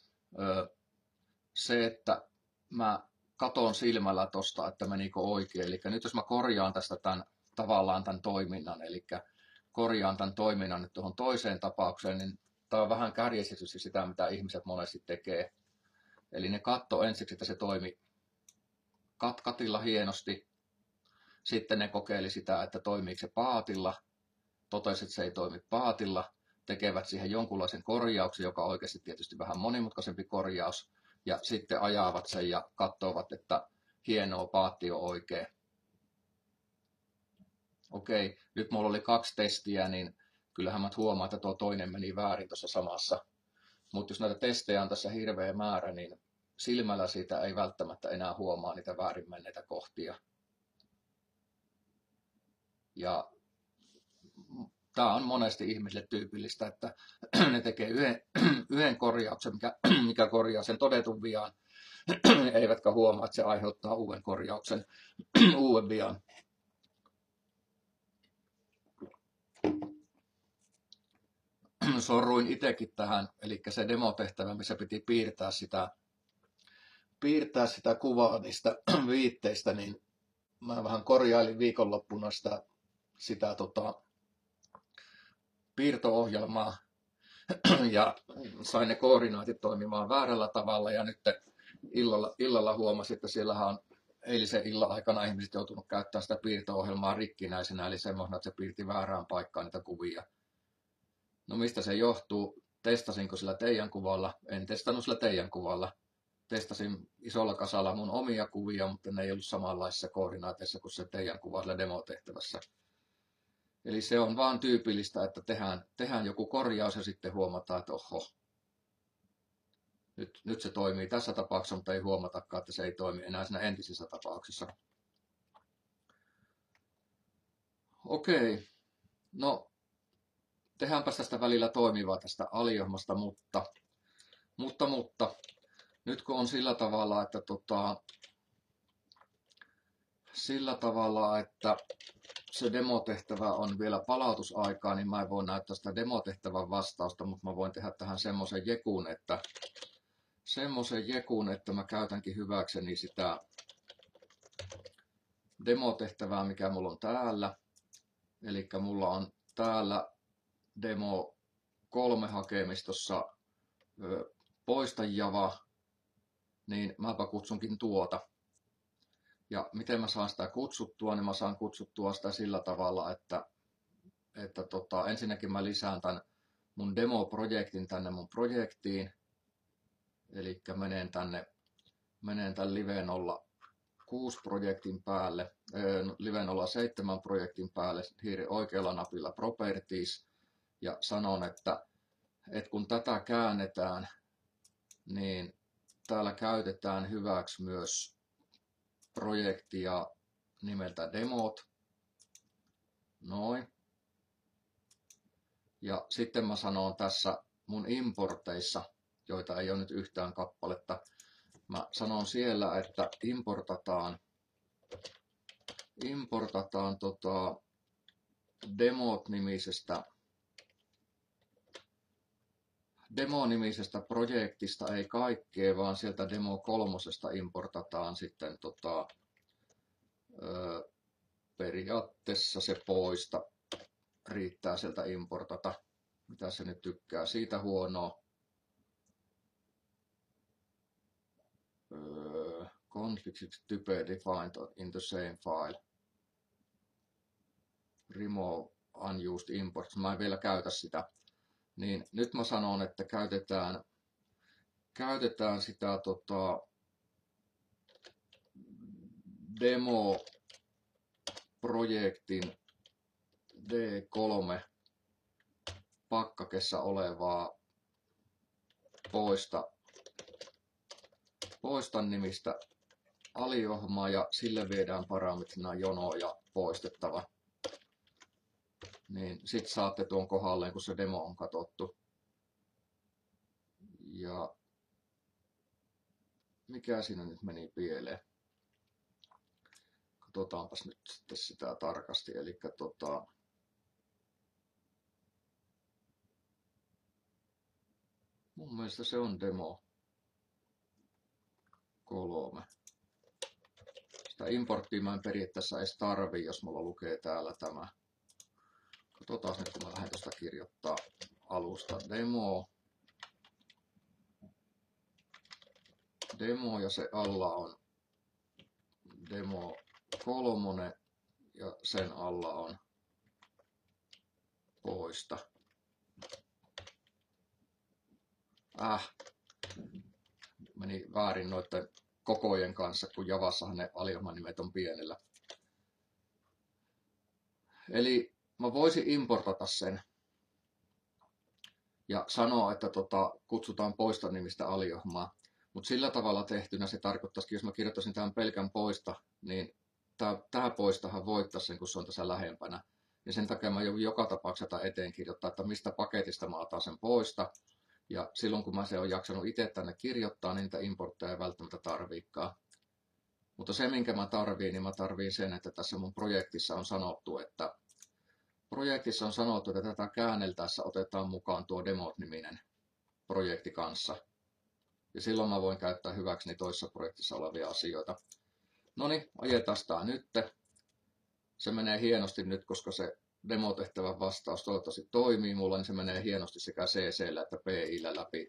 se, että mä katon silmällä tosta, että menikö oikein. Eli nyt jos mä korjaan tästä tavallaan tämän toiminnan, eli korjaan tämän toiminnan nyt tuohon toiseen tapaukseen, niin tämä on vähän kärjistetys sitä, mitä ihmiset monesti tekee. Eli ne katsoo ensiksi, että se toimi katilla hienosti. Sitten ne kokeili sitä, että toimiiko se paatilla. Totesi, että se ei toimi paatilla. Tekevät siihen jonkunlaisen korjauksen, joka on oikeasti tietysti vähän monimutkaisempi korjaus. Ja sitten ajavat sen ja katsovat, että hienoa, paatti on oikein. Okei, nyt mulla oli 2 testiä, niin kyllähän mä huomaan, että tuo toinen meni väärin tuossa samassa. Mutta jos näitä testejä on tässä hirveä määrä, niin silmällä siitä ei välttämättä enää huomaa niitä väärin menneitä kohtia. Ja tämä on monesti ihmisille tyypillistä, että ne tekee yhden korjauksen, mikä korjaa sen todetun vian, eivätkä huomaa, että se aiheuttaa uuden korjauksen, uuden vian. Sorruin itsekin tähän, eli se demotehtävä, missä piti piirtää sitä kuvaa niistä viitteistä, niin mä vähän korjailin viikonloppuna sitä piirto-ohjelmaa ja sain ne koordinaatit toimimaan väärällä tavalla ja nyt illalla huomasin, että siellähän on eilisen illan aikana ihmiset joutunut käyttämään sitä piirto-ohjelmaa rikkinäisenä, eli semmoisena, että se piirti väärään paikkaan niitä kuvia. No mistä se johtuu? Testasinko sillä teidän kuvalla? En testannut sillä teidän kuvalla. Testasin isolla kasalla mun omia kuvia, mutta ne ei ollut samanlaisissa koordinaateissa kuin se teidän kuva sillä demotehtävässä. Eli se on vaan tyypillistä, että tehdään joku korjaus ja sitten huomataan, että oho, nyt se toimii tässä tapauksessa, mutta ei huomatakaan, että se ei toimi enää siinä entisissä tapauksissa. Okei, no tehdäänpä tästä välillä toimivaa tästä aliohmasta, mutta nyt kun on sillä tavalla, että se demotehtävä on vielä palautusaikaa, niin mä en voi näyttää sitä demotehtävän vastausta, mutta mä voin tehdä tähän semmoisen jekun, että mä käytänkin hyväkseni sitä demotehtävää, mikä mulla on täällä. Eli mulla on täällä demo 3 hakemistossa poista Java, niin mäpä kutsunkin tuota. Ja miten mä saan sitä kutsuttua, niin mä saan kutsuttua sitä sillä tavalla, että ensinnäkin mä lisään tämän mun demo-projektin tänne mun projektiin. Eli menen tämän Live 06 projektin päälle, Live 07 projektin päälle, oikealla napilla Properties, ja sanon, että kun tätä käännetään, niin täällä käytetään hyväksi myös projektia nimeltä Demot. Noin. Ja sitten mä sanon tässä mun importeissa, joita ei ole nyt yhtään kappaletta, mä sanon siellä, että importataan demo-nimisestä projektista ei kaikkea, vaan sieltä demo 3 importataan sitten periaatteessa se poista. Riittää sieltä importata. Mitä se nyt tykkää? Siitä huonoa. Config to be defined in the same file. Remove unused imports. Mä en vielä käytä sitä. Niin nyt mä sanon, että käytetään sitä demo-projektin D3 pakkakessa olevaa poista nimistä aliohmaa ja sille viedään parametrina jono ja poistettava. Niin sit saatte tuon kohdalleen, kun se demo on katsottu. Ja mikä siinä nyt meni pieleen? Katsotaanpas nyt sitten sitä tarkasti. Eli mun mielestä se on demo 3. Sitä importtia mä en periaatteessa edes tarvii, jos mulla lukee täällä tämä. Katsotaan nyt, kun mä lähden tuosta kirjoittaa alusta demo ja se alla on demo 3 ja sen alla on poista. Meni väärin noiden kokojen kanssa, kun Javassahan ne aliohmanimet on pienellä. Eli mä voisin importata sen ja sanoa, että kutsutaan poista nimistä aliohmaa. Mutta sillä tavalla tehtynä se tarkoittaisi, jos mä kirjoittaisin tämän pelkän poista, niin tämä poistahan voittaisi sen, kun se on tässä lähempänä. Ja sen takia mä joudun joka tapauksessa eteen kirjoittaa, että mistä paketista mä otan sen poista. Ja silloin kun mä se on jaksanut itse tänne kirjoittaa, niin niitä importteja ei välttämättä tarviikaan. Mutta se, minkä mä tarviin, niin mä tarviin sen, että tässä mun projektissa on sanottu, että tätä käänneltäessä otetaan mukaan tuo Demot-niminen projekti kanssa. Ja silloin mä voin käyttää hyväkseni toisessa projektissa olevia asioita. No niin, ajetaan tää nyt. Se menee hienosti nyt, koska se demotehtävän vastaus toivottavasti toimii mulla, niin se menee hienosti sekä CC:llä että PI:llä läpi.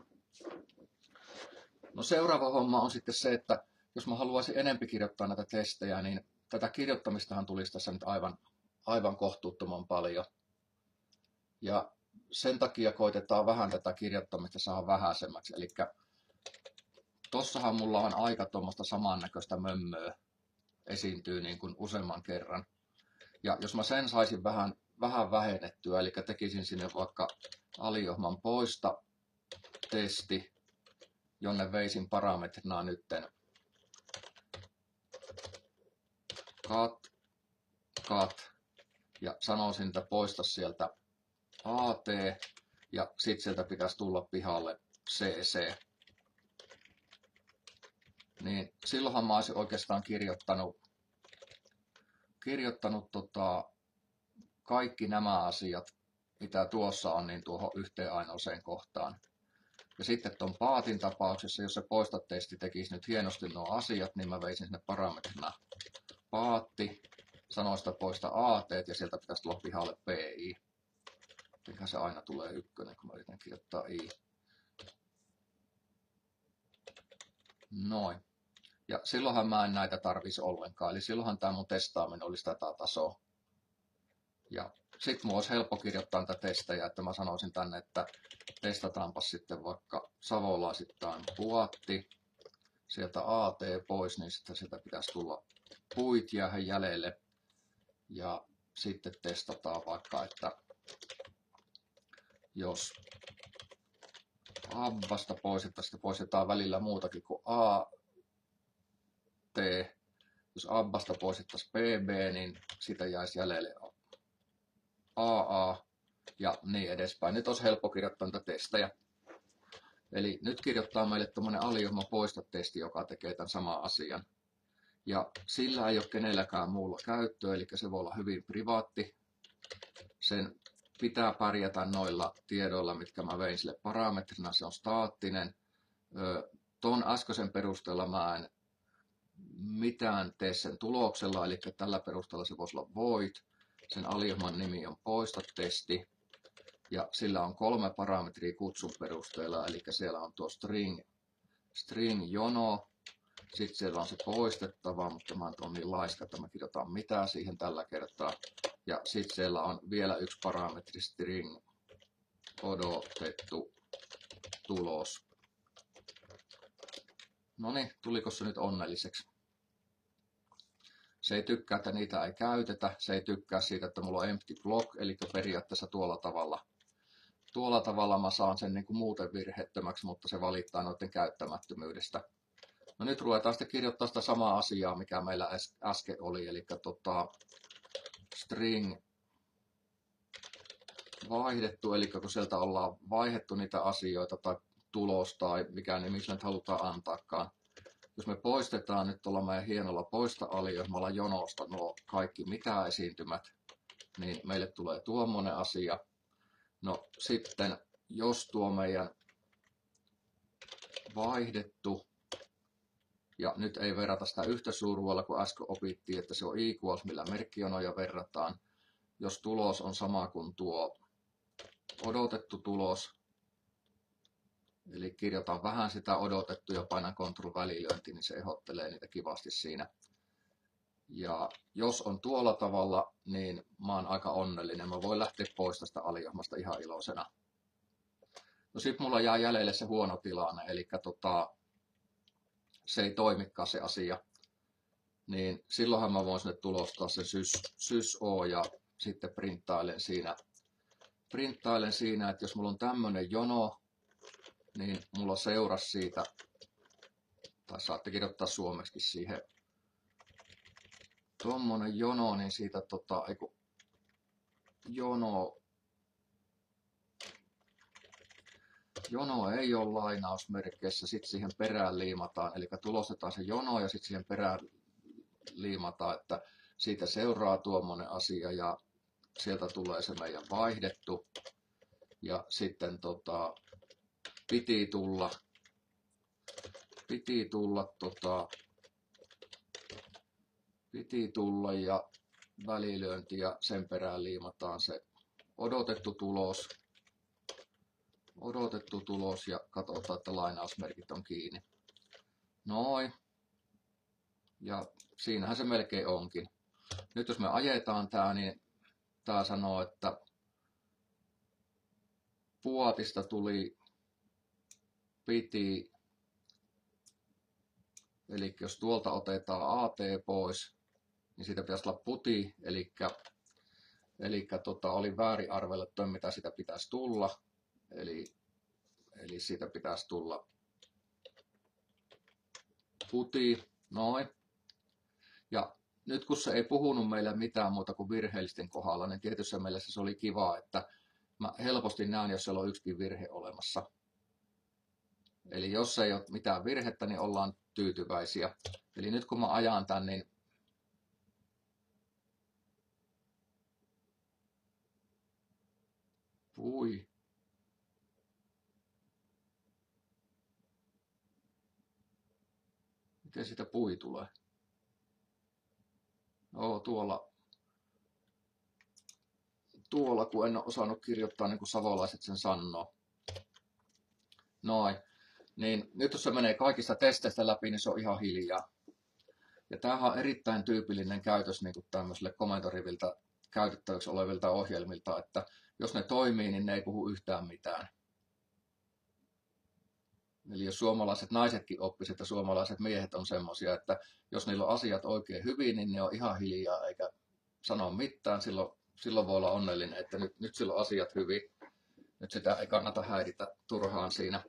No seuraava homma on sitten se, että jos mä haluaisin enempi kirjoittaa näitä testejä, niin tätä kirjoittamistahan tulisi tässä nyt aivan kohtuuttoman paljon. Ja sen takia koitetaan vähän tätä kirjoittamista saada vähäisemmäksi. Eli tossahan mulla on aika tuommoista samannäköistä mömmöä esiintyy niin kuin useamman kerran. Ja jos mä sen saisin vähän vähennettyä, eli tekisin sinne vaikka aliohman poista testi, jonne veisin parametrina nytten cut ja sanoisin, että poista sieltä AT ja sitten sieltä pitäisi tulla pihalle CC. Niin silloinhan mä olisin oikeastaan kirjoittanut kaikki nämä asiat, mitä tuossa on, niin tuohon yhteen ainoaseen kohtaan. Ja sitten tuon paatin tapauksessa, jos se poista-testi tekisi nyt hienosti nuo asiat, niin mä veisin sinne parametrina paatti, sanoin sitä poista AT ja sieltä pitäisi tulla pihalle PI. Eikä se aina tulee ykkönen, kun mä yritän kirjoittaa I. Noin. Ja silloinhan mä en näitä tarvisi ollenkaan, eli silloinhan tämä mun testaaminen olisi tätä tasoa. Ja sitten mun olisi helppo kirjoittaa näitä testejä, että mä sanoisin tänne, että testataanpa sitten vaikka savolaisittain puatti, sieltä AT pois, niin sitten sieltä pitäisi tulla puit jäädä jäljelle. Ja sitten testataan vaikka, että jos Abbasta poistetaan välillä muutakin kuin AT, jos Abbasta poistettaisiin PB, niin siitä jäisi jäljelle AA ja niin edespäin. Nyt olisi helppo kirjoittaa näitä testejä. Eli nyt kirjoittaa meille tuommoinen alijohma poista-testi, joka tekee tämän saman asian. Ja sillä ei ole kenelläkään muulla käyttöä, eli se voi olla hyvin privaatti. Sen pitää pärjätä noilla tiedoilla, mitkä mä vein sille parametrina. Se on staattinen. Tuon äskeisen perusteella mä en mitään tee sen tuloksella, eli tällä perusteella se voisi olla void. Sen alijohman nimi on poista-testi. Ja sillä on 3 parametria kutsun perusteella, eli siellä on tuo string jono. Sitten siellä on se poistettava, mutta mä oon niin laiska, että mä kirjoitan mitään siihen tällä kertaa. Ja sitten siellä on vielä yksi parametri, string odotettu tulos. No niin, tuliko se nyt onnelliseksi? Se ei tykkää, että niitä ei käytetä. Se ei tykkää siitä, että mulla on empty block, eli periaatteessa tuolla tavalla mä saan sen niin kuin muuten virheettömäksi, mutta se valittaa noiden käyttämättömyydestä. No nyt ruvetaan sitten kirjoittaa sitä samaa asiaa, mikä meillä äsken oli, eli string vaihdettu, eli kun sieltä ollaan vaihdettu niitä asioita tai tulos tai mikä nimi sillä nyt halutaan antaakaan. Jos me poistetaan nyt tuolla meidän hienolla poista-alijohmalla jonosta nuo kaikki mitä esiintymät, niin meille tulee tuommoinen asia. No sitten, jos tuo meidän vaihdettu, ja nyt ei verrata sitä yhtä suuruudella kuin äsken opittiin, että se on equals, millä merkkijonoja verrataan. Jos tulos on sama kuin tuo odotettu tulos, eli kirjoitan vähän sitä odotettu ja painan Ctrl-välilyönti, niin se ehdottelee niitä kivasti siinä. Ja jos on tuolla tavalla, niin mä oon aika onnellinen. Mä voin lähteä pois tästä alijohmasta ihan iloisena. No sit mulla jää jäljelle se huono tilanne, eli se ei toimikaan se asia. Niin silloinhan mä voin sinne tulostaa sen sys-o ja sitten printtailen siinä, että jos mulla on tämmönen jono, niin mulla seurasi siitä, tai saatte kirjoittaa suomeksi siihen, tuommoinen jono, niin siitä jono ei ole lainausmerkeissä, sitten siihen perään liimataan, eli tulostetaan se jono ja sitten siihen perään liimataan, että siitä seuraa tuommoinen asia ja sieltä tulee se meidän vaihdettu ja sitten piti tulla ja välilyönti ja sen perään liimataan se odotettu tulos ja katsotaan, että lainausmerkit on kiinni. Noin. Ja siinähän se melkein onkin. Nyt jos me ajetaan tää, niin tää sanoo, että puotista tuli piti. Eli jos tuolta otetaan AT pois, niin siitä pitäisi olla puti, eli oli väärin arvella, mitä sitä pitäisi tulla. Eli siitä pitäisi tulla puti, noin. Ja nyt kun se ei puhunut meille mitään muuta kuin virheellisten kohdalla, niin tietyssä mielessä se oli kiva, että mä helposti näen, jos siellä on yksikin virhe olemassa. Eli jos ei ole mitään virhettä, niin ollaan tyytyväisiä. Eli nyt kun mä ajan tän, niin pui. Miten siitä pui tulee? Joo, tuolla kun en ole osannut kirjoittaa niin kuin savolaiset sen sanoo. Noin. Niin nyt jos se menee kaikista testeistä läpi, niin se on ihan hiljaa. Ja tämähän on erittäin tyypillinen käytös niin kuin tämmöiselle komentoriviltä käytettäväksi olevilta ohjelmilta, että jos ne toimii, niin ne ei puhu yhtään mitään. Eli jos suomalaiset naisetkin oppisivat, että suomalaiset miehet on semmoisia, että jos niillä on asiat oikein hyvin, niin ne on ihan hiljaa eikä sano mitään. Silloin voi olla onnellinen, että nyt sillä on asiat hyvin. Nyt sitä ei kannata häiritä turhaan siinä.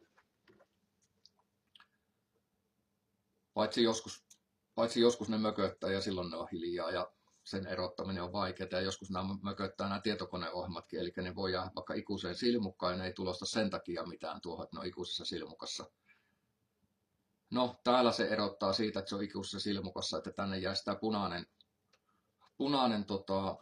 Paitsi joskus ne mököttää ja silloin ne on hiljaa ja sen erottaminen on vaikeaa. Ja joskus nämä mököttää nämä tietokoneohjelmatkin, eli ne voi jäädä vaikka ikuiseen silmukkaan ja ne ei tulosta sen takia mitään tuohon, että ne on ikuisessa silmukassa. No, täällä se erottaa siitä, että se on ikuisessa silmukassa, että tänne jää sitä punainen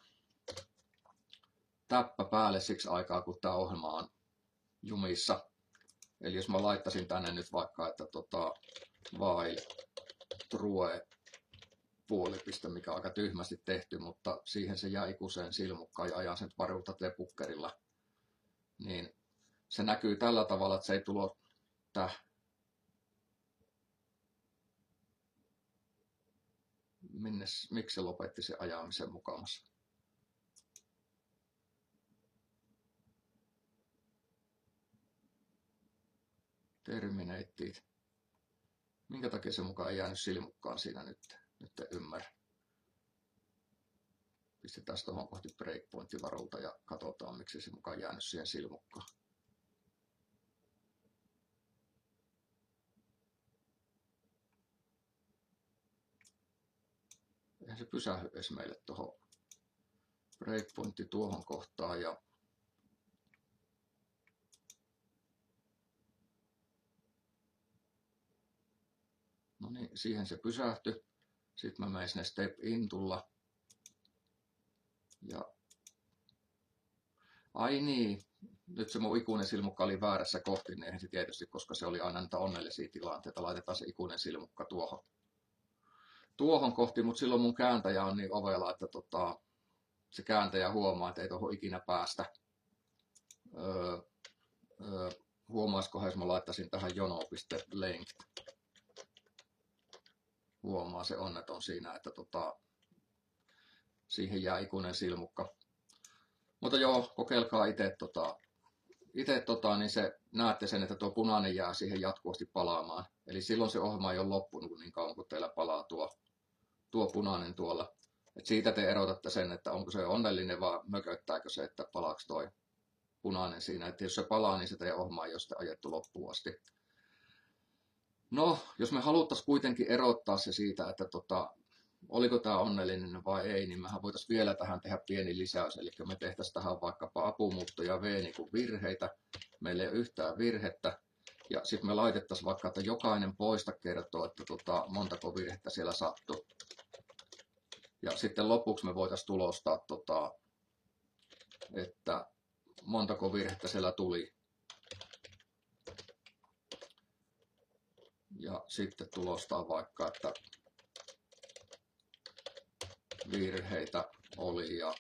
täppä päälle siksi aikaa, kun tämä ohjelma on jumissa. Eli jos mä laittaisin tänne nyt vaikka, että while true puolipiste, mikä on aika tyhmästi tehty, mutta siihen se jää ikuiseen silmukkaan ja ajan sen varulta pukkerilla, niin se näkyy tällä tavalla, että se ei tulo miksi se lopetti se ajamisen mukamassa? Terminated. Minkä takia se mukaan ei jäänyt silmukkaan siinä nyt? Nyt en ymmärrä. Pistetään tuohon kohti breakpointin varulta ja katsotaan, miksi se mukaan jäänyt siihen silmukkaan. Eihän se pysähy edes meille tuohon breakpointti tuohon kohtaan. No niin, siihen se pysähtyi. Sitten mä menen sinne step intulla. Ja ai niin, nyt se mun ikuinen silmukka oli väärässä kohti, niin eihän se tietysti, koska se oli aina niitä onnellisia tilanteita. Laitetaan se ikuinen silmukka tuohon kohti, mutta silloin mun kääntäjä on niin ovela, että se kääntäjä huomaa, että ei tuohon ikinä päästä. Huomaisikohan, jos mä laittaisin tähän jono.length. Huomaa se onneton siinä, että siihen jää ikuinen silmukka. Mutta joo, kokeilkaa itse niin se näette sen, että tuo punainen jää siihen jatkuvasti palaamaan. Eli silloin se ohjelma ei ole loppunut niin kauan, kun teillä palaa tuo punainen tuolla. Et siitä te erotatte sen, että onko se onnellinen vai mököttääkö se, että palaako toi punainen siinä. Että jos se palaa, niin se teidän ohjelma ei ole sitten ajettu loppuun asti. No, jos me haluttaisiin kuitenkin erottaa se siitä, että oliko tämä onnellinen vai ei, niin mehän voitaisiin vielä tähän tehdä pieni lisäys. Eli me tehtäisiin tähän vaikkapa apumuutto ja V niin kuin virheitä. Meillä ei ole yhtään virhettä. Ja sitten me laitettaisiin vaikka, että jokainen poista kertoo, että montako virhettä siellä sattui. Ja sitten lopuksi me voitaisiin tulostaa, että montako virhettä siellä tuli. Ja sitten tulostaa vaikka, että virheitä oli ja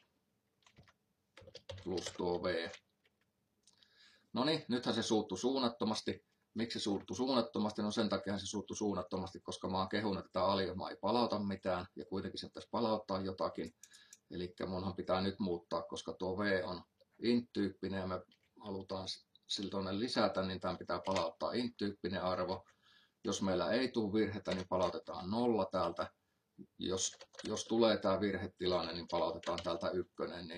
plus tuo V. No niin, nythän se suuttui suunnattomasti. Miksi se suuttui suunnattomasti? No sen takia se suuttui suunnattomasti, koska mä oon kehunut, että tämä aliohjelma ei palauta mitään ja kuitenkin se pitäisi palauttaa jotakin. Eli munhan pitää nyt muuttaa, koska tuo V on int-tyyppinen ja me halutaan sillä tuonne lisätä, niin tämän pitää palauttaa int-tyyppinen arvo. Jos meillä ei tule virhettä, niin palautetaan 0 täältä. Jos tulee tämä virhetilanne, niin palautetaan täältä 1.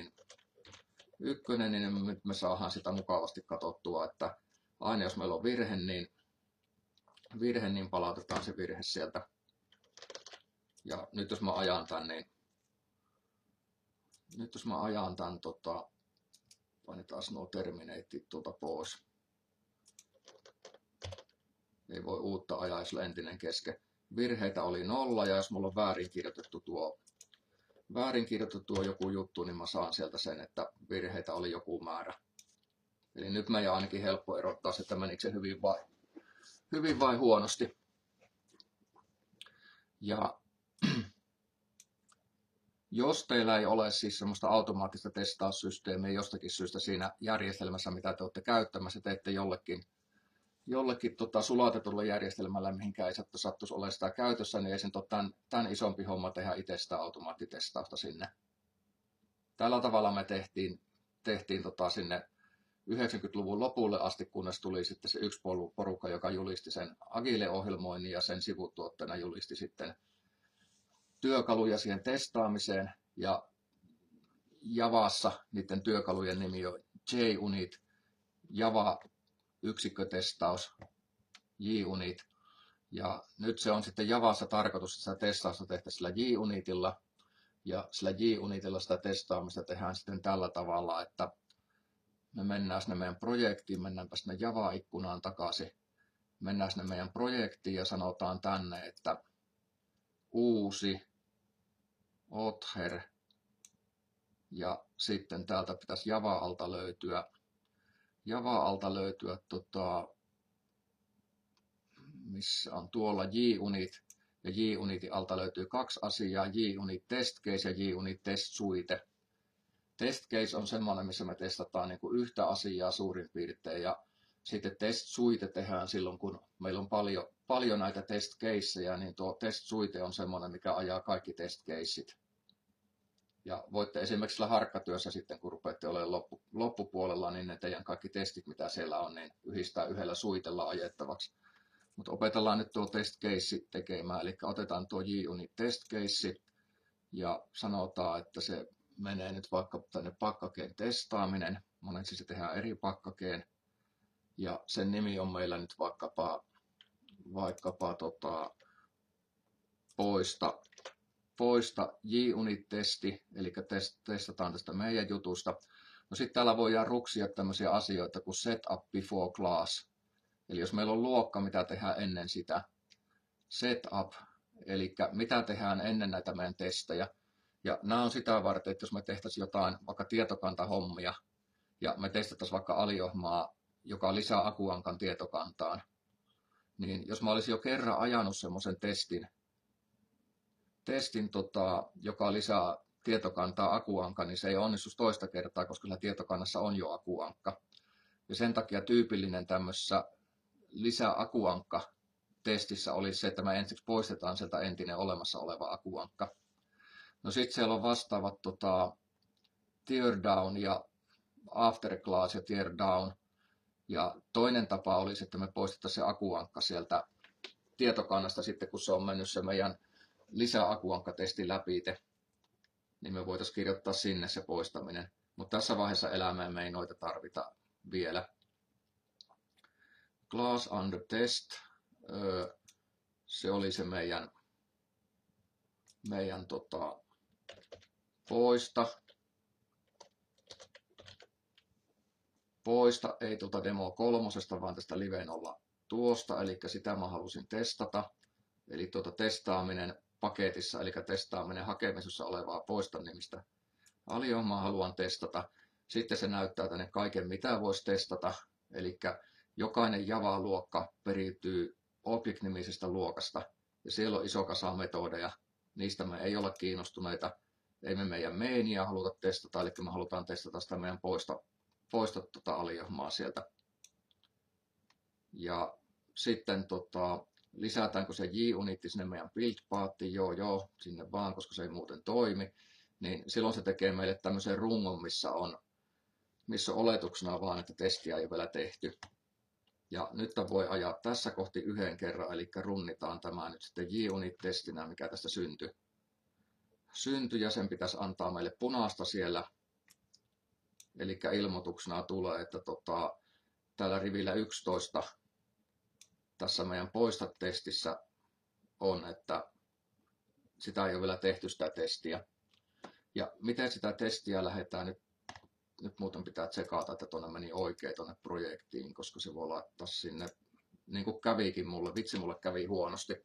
Niin nyt me saadaan sitä mukavasti katsottua, että aina jos meillä on virhe, niin palautetaan se virhe sieltä. Ja nyt jos mä ajan tämän, Painetaan nuo terminateit tuolta pois. Ei voi uutta ajaa, jos on entinen kesken. Virheitä oli 0, ja jos mulla on väärinkirjoitettu tuo joku juttu, niin mä saan sieltä sen, että virheitä oli joku määrä. Eli nyt meidän on ainakin helppo erottaa, että menikö se hyvin vai huonosti. Ja jos teillä ei ole siis semmoista automaattista testaussysteemiä jostakin syystä siinä järjestelmässä, mitä te olette käyttämässä, teette jollekin sulatetulle järjestelmälle, mihinkä ei sattuisi olemaan sitä käytössä, niin ei sen ole tämän isompi homma tehdä itse sitä automaattitestausta sinne. Tällä tavalla me tehtiin sinne 90-luvun lopulle asti, kunnes tuli sitten se yksi porukka, joka julisti sen Agile-ohjelmoinnin ja sen sivutuotteena julisti sitten työkaluja siihen testaamiseen. Ja Javassa niiden työkalujen nimi on JUnit, Java yksikkötestaus, JUnit. Ja nyt se on sitten Javassa tarkoitus, että sitä testausta tehtäisiin sillä JUnitilla. Ja sillä JUnitilla sitä testaamista tehdään sitten tällä tavalla, että me mennään sinne meidän projektiin, mennäänpä sinne Java-ikkunaan takaisin. Mennään sinne meidän projektiin ja sanotaan tänne, että uusi Other. Ja sitten täältä pitäisi Java-alta löytyä missä on tuolla JUnit. Ja JUnitin alta löytyy kaksi asiaa, JUnit Test Case ja JUnit Test Suite. Test Case on semmoinen, missä me testataan niin kuin yhtä asiaa suurin piirtein, ja sitten Test Suite tehdään silloin, kun meillä on paljon näitä Test Caseja, niin tuo Test Suite on semmoinen, mikä ajaa kaikki Test Caseit. Ja voitte esimerkiksi sillä harkkatyössä sitten, kun rupeatte olemaan loppupuolella, niin ne teidän kaikki testit, mitä siellä on, niin yhdistää yhdellä suitella ajettavaksi. Mutta opetellaan nyt tuo test case tekemään, eli otetaan tuo JUnit test case ja sanotaan, että se menee nyt vaikka tänne pakkakeen testaaminen. Moneksi se tehdään eri pakkakeen. Ja sen nimi on meillä nyt vaikkapa poista JUnit-testi, eli testataan tästä meidän jutusta. No sitten täällä voidaan ruksia tämmöisiä asioita kuin setup before class. Eli jos meillä on luokka, mitä tehdään ennen sitä, setup, eli mitä tehdään ennen näitä meidän testejä. Ja nämä on sitä varten, että jos me tehtäisiin jotain vaikka tietokantahommia, ja me testattaisiin vaikka aliohmaa, joka lisää Akuankan tietokantaan, niin jos mä olisin jo kerran ajanut semmoisen testin, joka lisää tietokantaa Akuankan, niin se ei onnistu toista kertaa, koska sillä tietokannassa on jo Akuankka. Ja sen takia tyypillinen tämmöisessä lisää Akuankka-testissä olisi se, että me ensiksi poistetaan sieltä entinen olemassa oleva Akuankka. No sitten siellä on vastaavat tear down ja after class ja tear down. Ja toinen tapa olisi, että me poistettaisiin se Akuankka sieltä tietokannasta sitten, kun se on mennyt se meidän lisää Akuankka-testi läpi, niin me voitaisiin kirjoittaa sinne se poistaminen. Mutta tässä vaiheessa elämää me ei noita tarvita vielä. Class under test, se oli se meidän poista, ei tuolta demo 3, vaan tästä live 0 tuosta, eli sitä mä halusin testata. Eli testaaminen paketissa, eli testaaminen hakemisessa olevaa poiston nimistä aliohmaa haluan testata. Sitten se näyttää tänne kaiken, mitä voisi testata, eli jokainen Java-luokka periytyy Object-nimisestä luokasta, ja siellä on iso kasa metodeja. Niistä me ei olla kiinnostuneita. Ei me meidän mainia haluta testata, eli me halutaan testata sitä meidän poista aliohmaa sieltä. Ja sitten lisätäänkö se JUnitti sinne meidän build-paattiin? Joo, sinne vaan, koska se ei muuten toimi. Niin silloin se tekee meille tämmöisen rungon, missä on oletuksena vaan, että testiä ei ole vielä tehty. Ja nyt voi ajaa tässä kohti yhden kerran, eli runnitaan tämä nyt sitten JUnit-testinä, mikä tästä syntyi, ja sen pitäisi antaa meille punaista siellä. Eli ilmoituksena tulee, että täällä rivillä 11 tässä meidän poista-testissä on, että sitä ei ole vielä tehty sitä testiä. Ja miten sitä testiä lähdetään nyt nyt muuten pitää tsekata, että tuonne meni oikein tuonne projektiin, koska se voi laittaa sinne, niin kuin kävikin mulle, vitsi mulle kävi huonosti.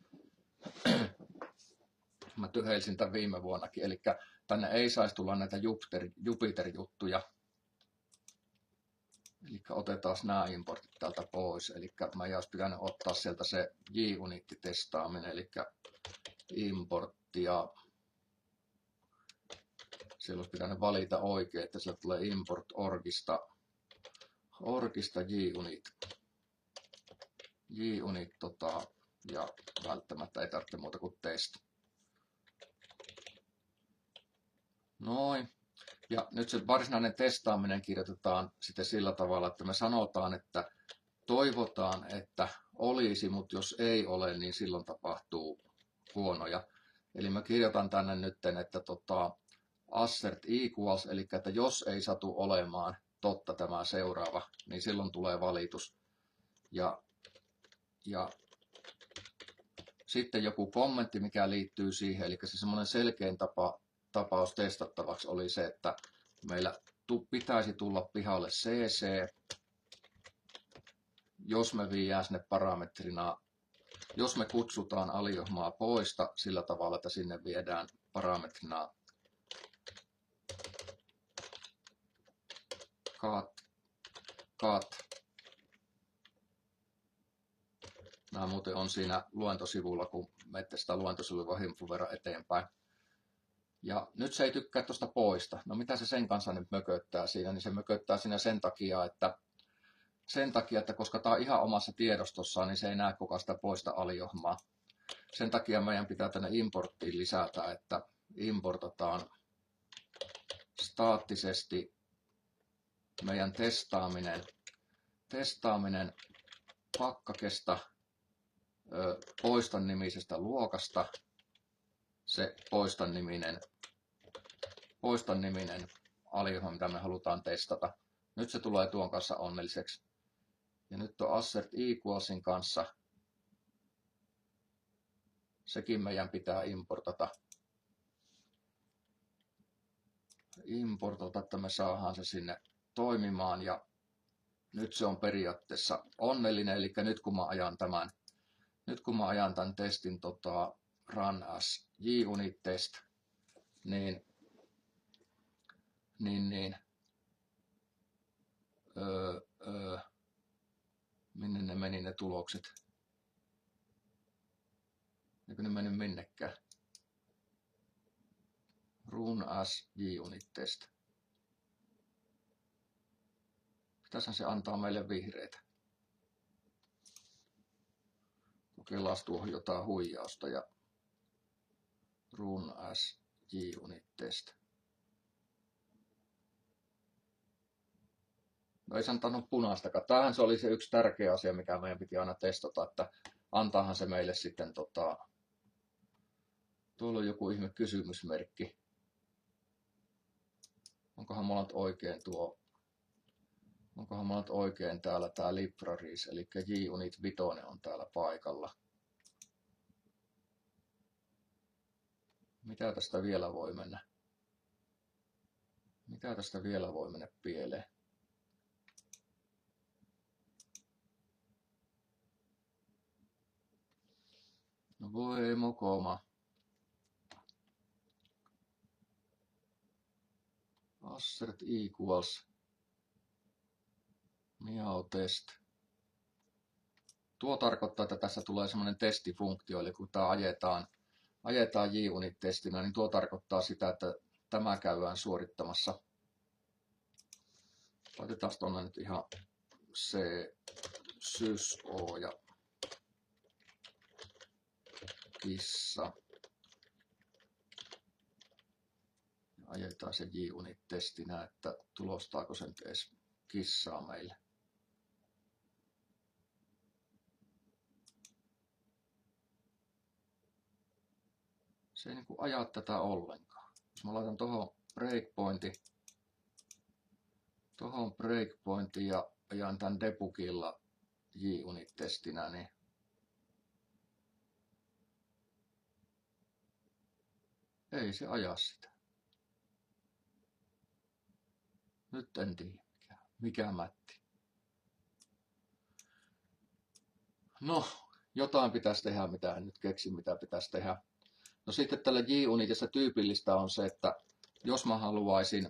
Mä tyheilsin tämän viime vuonnakin, eli tänne ei saisi tulla näitä Jupiter-juttuja. Eli otetaan nämä importit täältä pois, eli mä olisi pitänyt ottaa sieltä se JUnit-testaaminen, eli importti, ja siellä olisi pitänyt valita oikein, että sieltä tulee import orgista JUnit ja välttämättä ei tarvitse muuta kuin test. Noin. Ja nyt se varsinainen testaaminen kirjoitetaan sitten sillä tavalla, että me sanotaan, että toivotaan, että olisi, mutta jos ei ole, niin silloin tapahtuu huonoja. Eli mä kirjoitan tänne nyt, että assert equals, eli että jos ei satu olemaan totta tämä seuraava, niin silloin tulee valitus. Ja sitten joku kommentti, mikä liittyy siihen, eli se semmoinen selkein tapaus testattavaksi oli se, että meillä pitäisi tulla pihalle CC, jos me viedään sinne parametrina, jos me kutsutaan aliohmaa poista sillä tavalla, että sinne viedään parametrina cut. Nämä muuten on siinä luentosivulla, kun menette sitä luentosivua himpun verran eteenpäin. Ja nyt se ei tykkää tuosta poista. No mitä se sen kanssa nyt mököttää siinä? Niin se mököttää siinä sen takia, että koska tämä on ihan omassa tiedostossaan, niin se ei näe kukaan sitä poista aliohmaa. Sen takia meidän pitää tänne importtiin lisätä, että importataan staattisesti meidän testaaminen pakkakesta poistan nimisestä luokasta, se poistan niminen aliohma, mitä me halutaan testata. Nyt se tulee tuon kanssa onnelliseksi. Ja nyt on assert equalsin kanssa. Sekin meidän pitää importata, että me saadaan se sinne toimimaan. Ja nyt se on periaatteessa onnellinen, eli nyt kun mä ajan tämän testin run as JUnit test, niin minne ne meni ne tulokset? Eikö ne meni minnekään? Run as JUnit test. Pitäisihän se antaa meille vihreitä. Kokeillaan tuohon jotain huijausta ja run as JUnit test. No ei se antanut punaistakaan. Tämähän se oli se yksi tärkeä asia, mikä meidän piti aina testata, että antaahan se meille sitten tuolla on joku ihme kysymysmerkki. Onkohan mulla nyt oikein täällä tää libraries, eli JUnit 5 on täällä paikalla. Mitä tästä vielä voi mennä? Pieleen? No voi mokoma. Assert equals miau test. Tuo tarkoittaa, että tässä tulee semmoinen testifunktio, eli kun tämä ajetaan JUnit-testinä, niin tuo tarkoittaa sitä, että tämä käydään suorittamassa. Laitetaan tuonne nyt ihan C, sys, O ja kissa. Ajetaan se JUnit-testinä, että tulostaako sen edes kissaa meille. Se ei niinku aja tätä ollenkaan. Jos mä laitan tuohon breakpointiin ja ajan tämän debugilla JUnit-testinä, niin ei se aja sitä. Nyt en tiedä mikä mätti. No, jotain pitäisi tehdä, mitä en nyt keksi, mitä pitäisi tehdä. No sitten tällä JUnitissa tyypillistä on se, että jos mä haluaisin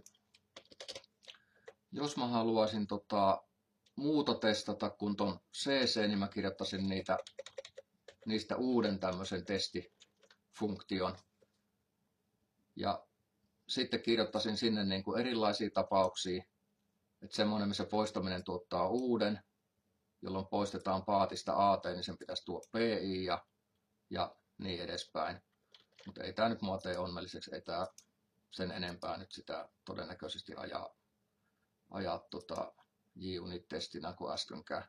muuta testata kuin ton CC, niin mä kirjoittaisin niistä uuden tämmöisen testifunktion. Ja sitten kirjoittaisin sinne niin kuin erilaisia tapauksia, että semmoinen, missä poistaminen tuottaa uuden, jolloin poistetaan paatista AT, niin sen pitäisi tuoda PI ja niin edespäin. Mutta ei tämä nyt mua tee onnelliseksi, ei tämä sen enempää nyt sitä todennäköisesti ajaa JUnit-testinä kuin äskenkään.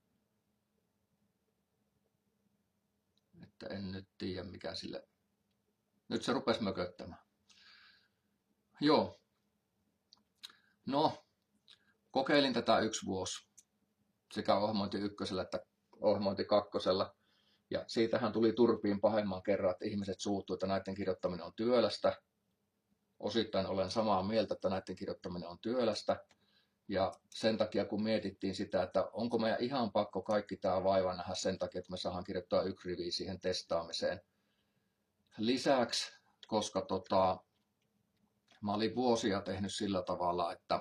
Että en nyt tiedä mikä sille. Nyt se rupesi mököttämään. Joo. No, kokeilin tätä 1 vuosi sekä ohjelmointi 1 että ohjelmointi 2. Ja siitähän tuli turpiin pahemman kerran, että ihmiset suuttuu, että näiden kirjoittaminen on työlästä. Osittain olen samaa mieltä, että näiden kirjoittaminen on työlästä. Ja sen takia, kun mietittiin sitä, että onko meidän ihan pakko kaikki tämä vaiva nähdä sen takia, että me saadaan kirjoittaa 1 rivi siihen testaamiseen. Lisäksi, koska mä olin vuosia tehnyt sillä tavalla, että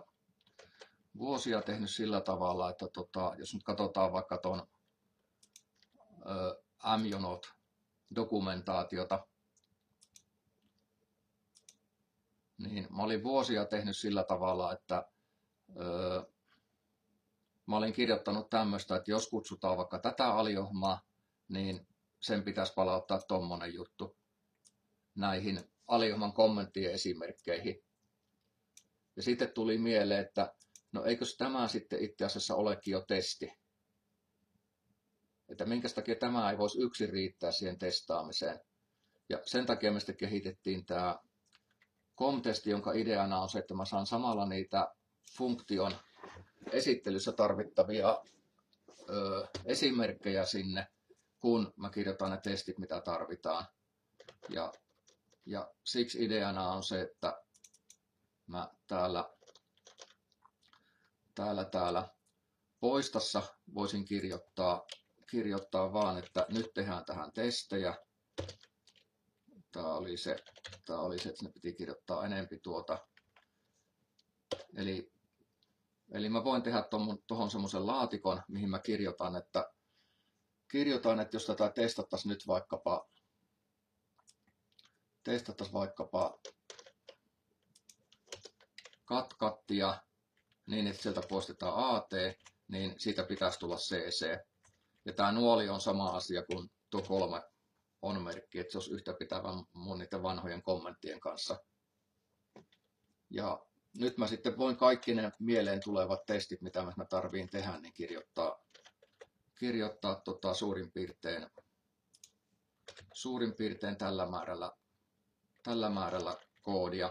jos nyt katsotaan vaikka tuon Amjonot-dokumentaatiota, niin mä olin vuosia tehnyt sillä tavalla, että mä olin kirjoittanut tämmöistä, että jos kutsutaan vaikka tätä aliohmaa, niin sen pitäisi palauttaa tommonen juttu näihin aliohman kommenttien esimerkkeihin. Ja sitten tuli mieleen, että no eikös tämä sitten itse asiassa olekin jo testi. Että minkä takia tämä ei voisi yksin riittää siihen testaamiseen. Ja sen takia me sitten kehitettiin tämä COM-testi, jonka ideana on se, että mä saan samalla niitä funktion esittelyssä tarvittavia esimerkkejä sinne, kun mä kirjoitan ne testit, mitä tarvitaan. Ja siksi ideana on se, että mä täällä poistassa voisin kirjoittaa vaan, että nyt tehdään tähän testejä. Tämä oli se, että ne piti kirjoittaa enempi tuota. Eli mä voin tehdä tuohon semmoisen laatikon, mihin mä kirjoitan, että jos tätä testattaisiin nyt vaikkapa kattia niin, että sieltä poistetaan AT, niin siitä pitäisi tulla CC. Ja tämä nuoli on sama asia kuin tuo 3 on merkki, että se olisi yhtä pitävä mun niiden vanhojen kommenttien kanssa. Ja nyt mä sitten voin kaikki ne mieleen tulevat testit, mitä mä tarviin tehdä, niin kirjoittaa suurin piirtein tällä määrällä koodia.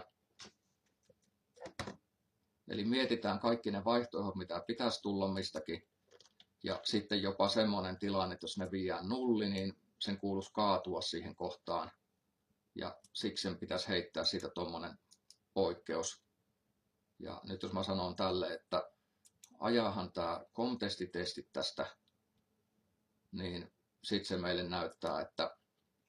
Eli mietitään kaikki ne vaihtoehdot, mitä pitäisi tulla mistäkin. Ja sitten jopa semmoinen tilanne, että jos ne viedään nulli, niin sen kuuluisi kaatua siihen kohtaan. Ja siksi sen pitäisi heittää siitä tuommoinen poikkeus. Ja nyt jos mä sanon tälle, että ajahan tämä COM-testitestit tästä, niin sitten se meille näyttää, että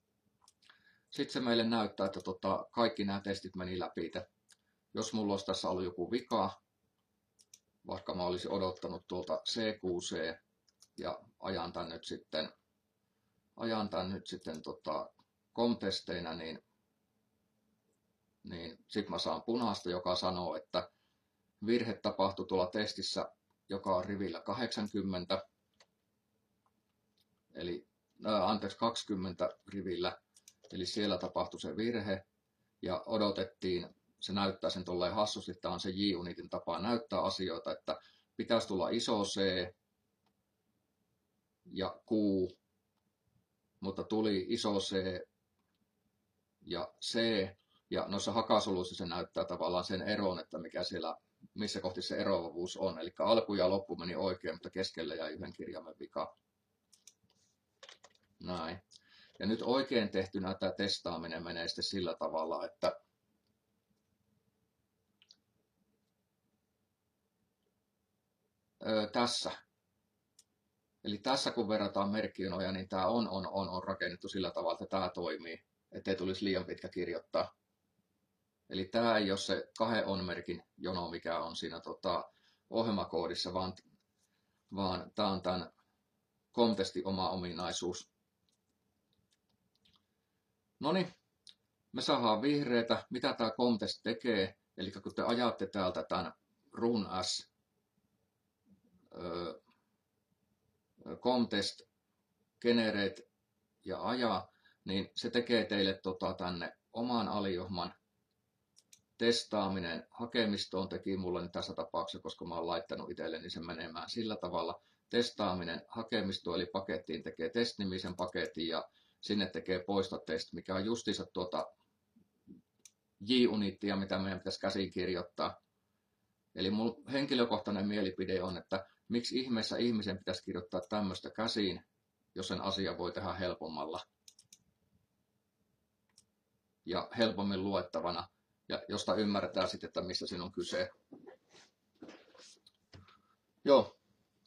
kaikki nämä testit meni läpi. Jos mulla olisi tässä ollut joku vika, vaikka mä olisin odottanut tuolta CQC ja ajan tän nyt sitten COM-testeinä, niin sitten mä saan punaista, joka sanoo, että virhe tapahtui tuolla testissä, joka on rivillä 80, eli 20 rivillä, eli siellä tapahtui se virhe ja odotettiin, se näyttää sen tolleen hassusti, tämä on se JUnitin tapa näyttää asioita, että pitäisi tulla iso C ja Q, mutta tuli iso C ja C, ja noissa hakasoluissa se näyttää tavallaan sen eron, että missä kohti se eroavuus on. Eli alku ja loppu meni oikein, mutta keskellä jäi yhden kirjaimen vika. Näin. Ja nyt oikein tehtynä tämä testaaminen menee sitten sillä tavalla, että tässä. Eli tässä kun verrataan merkkijonoja, niin tämä on rakennettu sillä tavalla, että tämä toimii, ettei tulisi liian pitkä kirjoittaa. Eli tämä ei ole se 2 on-merkin jono, mikä on siinä ohjelmakoodissa, vaan tämä on tämän COM-testin oma ominaisuus. No niin, me saadaan vihreitä. Mitä tämä COM-test tekee? Eli kun te ajatte täältä tämän run as COM-test generate ja aja, niin se tekee teille tänne oman aliohman testaaminen hakemistoon, teki mulle nyt tässä tapauksessa, koska mä oon laittanut itselleni sen menemään sillä tavalla. Testaaminen hakemisto, eli pakettiin tekee test-nimisen paketin ja sinne tekee poista test, mikä on justiinsa JUnittia, mitä meidän pitäisi käsin kirjoittaa. Eli mun henkilökohtainen mielipide on, että miksi ihmeessä ihmisen pitäisi kirjoittaa tämmöistä käsiin, jos sen asia voi tehdä helpommalla ja helpommin luettavana, ja josta ymmärretään sitten, että mistä siinä on kyse. Joo.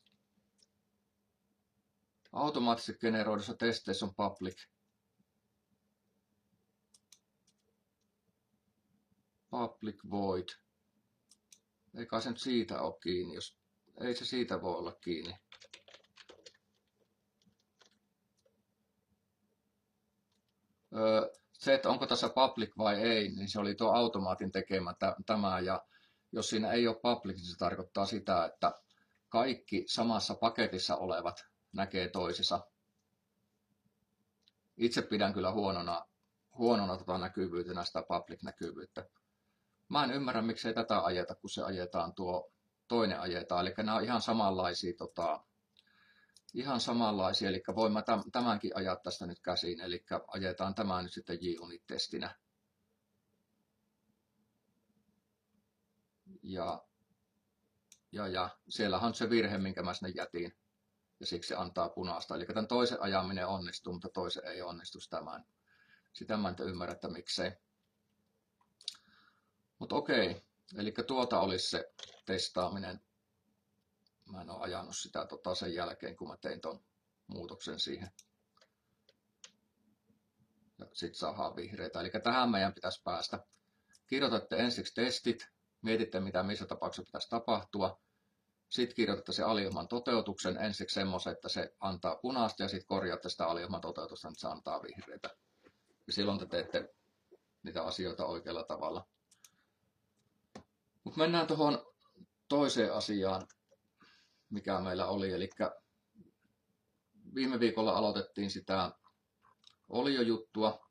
Automaattisesti generoidussa testeissä on public. Public void. Ei kai se nyt siitä ole kiinni, jos ei se siitä voi olla kiinni. Se, että onko tässä public vai ei, niin se oli tuo automaatin tekemä tämä, ja jos siinä ei ole public, niin se tarkoittaa sitä, että kaikki samassa paketissa olevat näkee toisensa. Itse pidän kyllä huonona näkyvyytenä sitä public-näkyvyyttä. Mä en ymmärrä, miksei tätä ajeta, kun se ajetaan tuo toinen ajetaan. Eli nämä on ihan samanlaisia, eli voin mä tämänkin ajaa tästä nyt käsiin, eli ajetaan tämä nyt sitten JUnit-testinä. Ja siellähän on se virhe, minkä mä sinne jätin, ja siksi se antaa punaista. Eli tämän toisen ajaminen onnistuu, mutta toisen ei onnistu sitä mä en ymmärrä, että miksei. Mutta okei, eli tuota olisi se testaaminen. Mä en ole ajanut sitä sen jälkeen, kun mä tein ton muutoksen siihen. Ja sit saadaan vihreitä. Eli tähän meidän pitäisi päästä. Kirjoitatte ensiksi testit, mietitte mitä missä tapauksessa pitäisi tapahtua. Sitten kirjoitatte se aliohjelman toteutuksen ensiksi semmoisen, että se antaa punaista, ja sitten korjaatte sitä aliohjelman toteutusta, että se antaa vihreitä. Ja silloin te teette niitä asioita oikealla tavalla. Mutta mennään tuohon toiseen asiaan, mikä meillä oli. Eli viime viikolla aloitettiin sitä oliojuttua.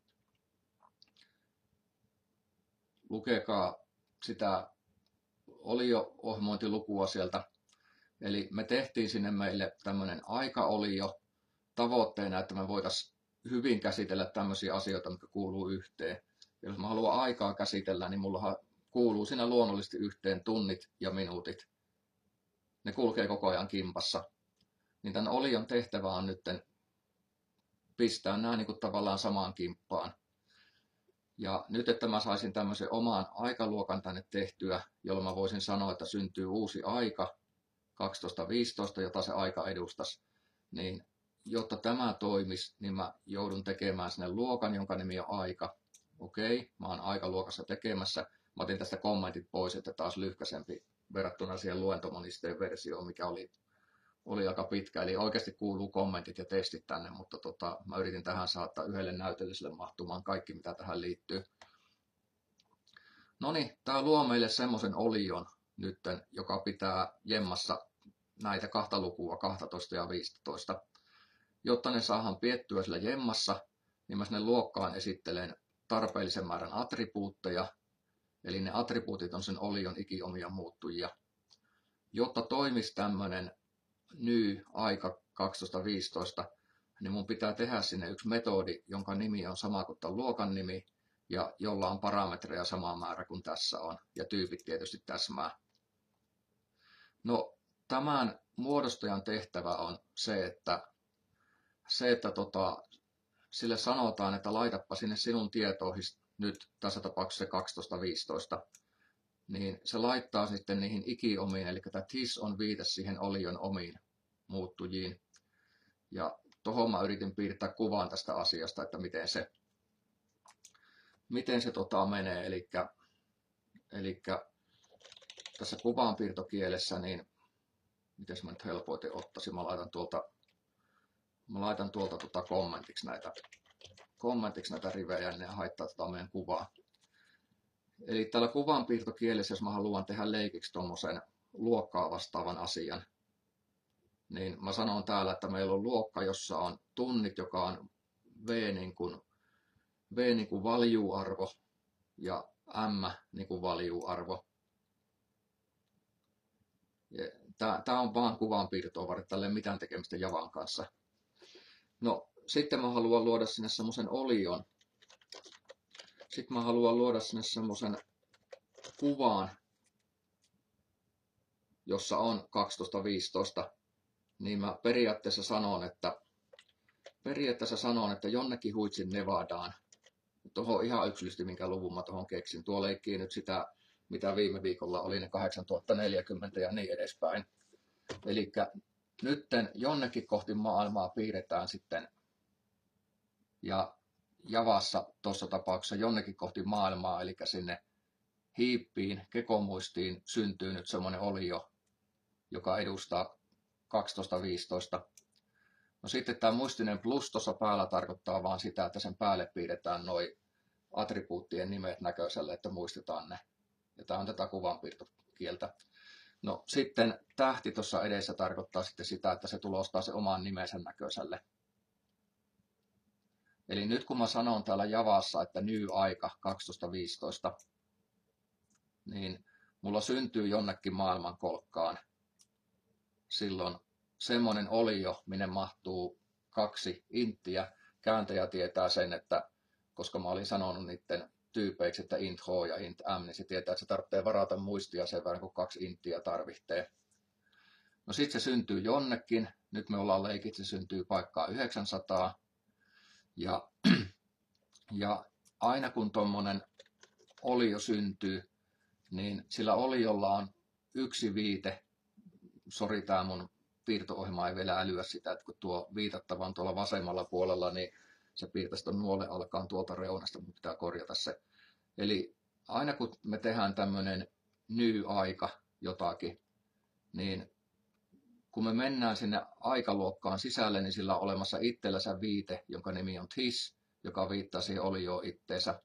Lukekaa sitä olio-ohjelmointilukua sieltä. Eli me tehtiin sinne meille tämmöinen aikaolio tavoitteena, että me voitaisiin hyvin käsitellä tämmöisiä asioita, mitkä kuuluu yhteen. Ja jos mä haluan aikaa käsitellä, niin mullahan kuuluu siinä luonnollisesti yhteen tunnit ja minuutit. Ne kulkee koko ajan kimpassa. Niin tämän olion tehtävä on nyt pistää nämä niin kuin tavallaan samaan kimppaan. Ja nyt, että mä saisin tämmöisen oman aikaluokan tänne tehtyä, jolloin mä voisin sanoa, että syntyy uusi aika 12.15, jota se aika edustaisi, niin jotta tämä toimisi, niin mä joudun tekemään sinne luokan, jonka nimi on aika. Okei, mä oon aikaluokassa tekemässä. Mä otin tästä kommentit pois, että taas lyhkäisempi verrattuna siihen luentomonisteen versioon, mikä oli aika pitkä. Eli oikeasti kuuluu kommentit ja testit tänne, mutta mä yritin tähän saattaa yhdelle näytölliselle mahtumaan kaikki, mitä tähän liittyy. No niin, tää luo meille semmoisen olion nytten, joka pitää jemmassa näitä kahta lukua, 12 ja 15. Jotta ne saadaan piettyä sillä jemmassa, niin mä sinne luokkaan esittelen tarpeellisen määrän attribuutteja. Eli ne attribuutit on sen olion ikiomia muuttujia. Jotta toimisi tämmöinen aika 12.15, niin mun pitää tehdä sinne yksi metodi, jonka nimi on sama kuin tämän luokan nimi, ja jolla on parametreja sama määrä kuin tässä on, ja tyypit tietysti täsmää. No, tämän muodostajan tehtävä on se, että sille sanotaan, että laitapa sinne sinun tietoihin nyt tässä tapauksessa 12.15. niin se laittaa sitten niihin ikiomiin, eli tämä TIS on viite siihen olion omiin muuttujiin. Ja tuohon mä yritin piirtää kuvan tästä asiasta, että miten se menee. Eli tässä kuvanpiirtokielessä, niin miten mä nyt helpoiten ottaisin, mä laitan tuolta kommentiksi näitä rivejä, niin ne haittaa meidän kuvaa. Eli tällä kuvanpiirtokielessä, jos mä haluan tehdä leikiksi tuommoisen luokkaa vastaavan asian, niin mä sanon täällä, että meillä on luokka, jossa on tunnit, joka on V niin kuin value-arvo ja M niin kuin value-arvo. Tämä on vaan kuvanpiirtoa varten, tällä ei mitään tekemistä Javan kanssa. No, sitten mä haluan luoda sinne semmoisen olion. Sitten mä haluan luoda sinne semmoisen kuvan, jossa on 12.15. Niin mä periaatteessa sanon, että jonnekin huitsin Nevadaan. Tuohon ihan yksilöllisesti, minkä luvun mä tuohon keksin. Tuo leikkii nyt sitä, mitä viime viikolla oli ne 8040 ja niin edespäin. Eli nytten jonnekin kohti maailmaa piirretään sitten, ja Javassa tuossa tapauksessa jonnekin kohti maailmaa, eli sinne hiippiin, kekomuistiin syntyy nyt semmoinen olio, joka edustaa 12.15. No sitten tämä muistinen plus tuossa päällä tarkoittaa vaan sitä, että sen päälle piirretään noi attribuuttien nimet näköiselle, että muistetaan ne. Ja tämä on tätä kuvanpiirtokieltä. No sitten tähti tuossa edessä tarkoittaa sitten sitä, että se tulostaa se oman nimensä näköiselle. Eli nyt kun mä sanon täällä Javassa, että new aika 12.15, niin mulla syntyy jonnekin maailmankolkkaan silloin semmoinen olio, minne mahtuu 2 inttiä. Kääntäjä tietää sen, että koska mä olin sanonut niiden tyypeiksi, että int h ja int m, niin se tietää, että se tarvitsee varata muistia sen verran, kun 2 inttiä tarvitsee. No sitten se syntyy jonnekin. Nyt me ollaan leikit, se syntyy paikkaa 900. Ja aina kun tuommoinen olio syntyy, niin sillä oliolla on yksi viite. Sori, tämä mun piirto-ohjelma ei vielä älyä sitä, että kun tuo viitattava on tuolla vasemmalla puolella, niin se piirtäisi tuon nuolen alkaan tuolta reunasta, mutta pitää korjata se. Eli aina kun me tehdään tämmöinen ny-aika jotakin, niin kun me mennään sinne aikaluokkaan sisälle, niin sillä on olemassa itsellänsä viite, jonka nimi on TIS, joka viittaa siihen olioon itteensä.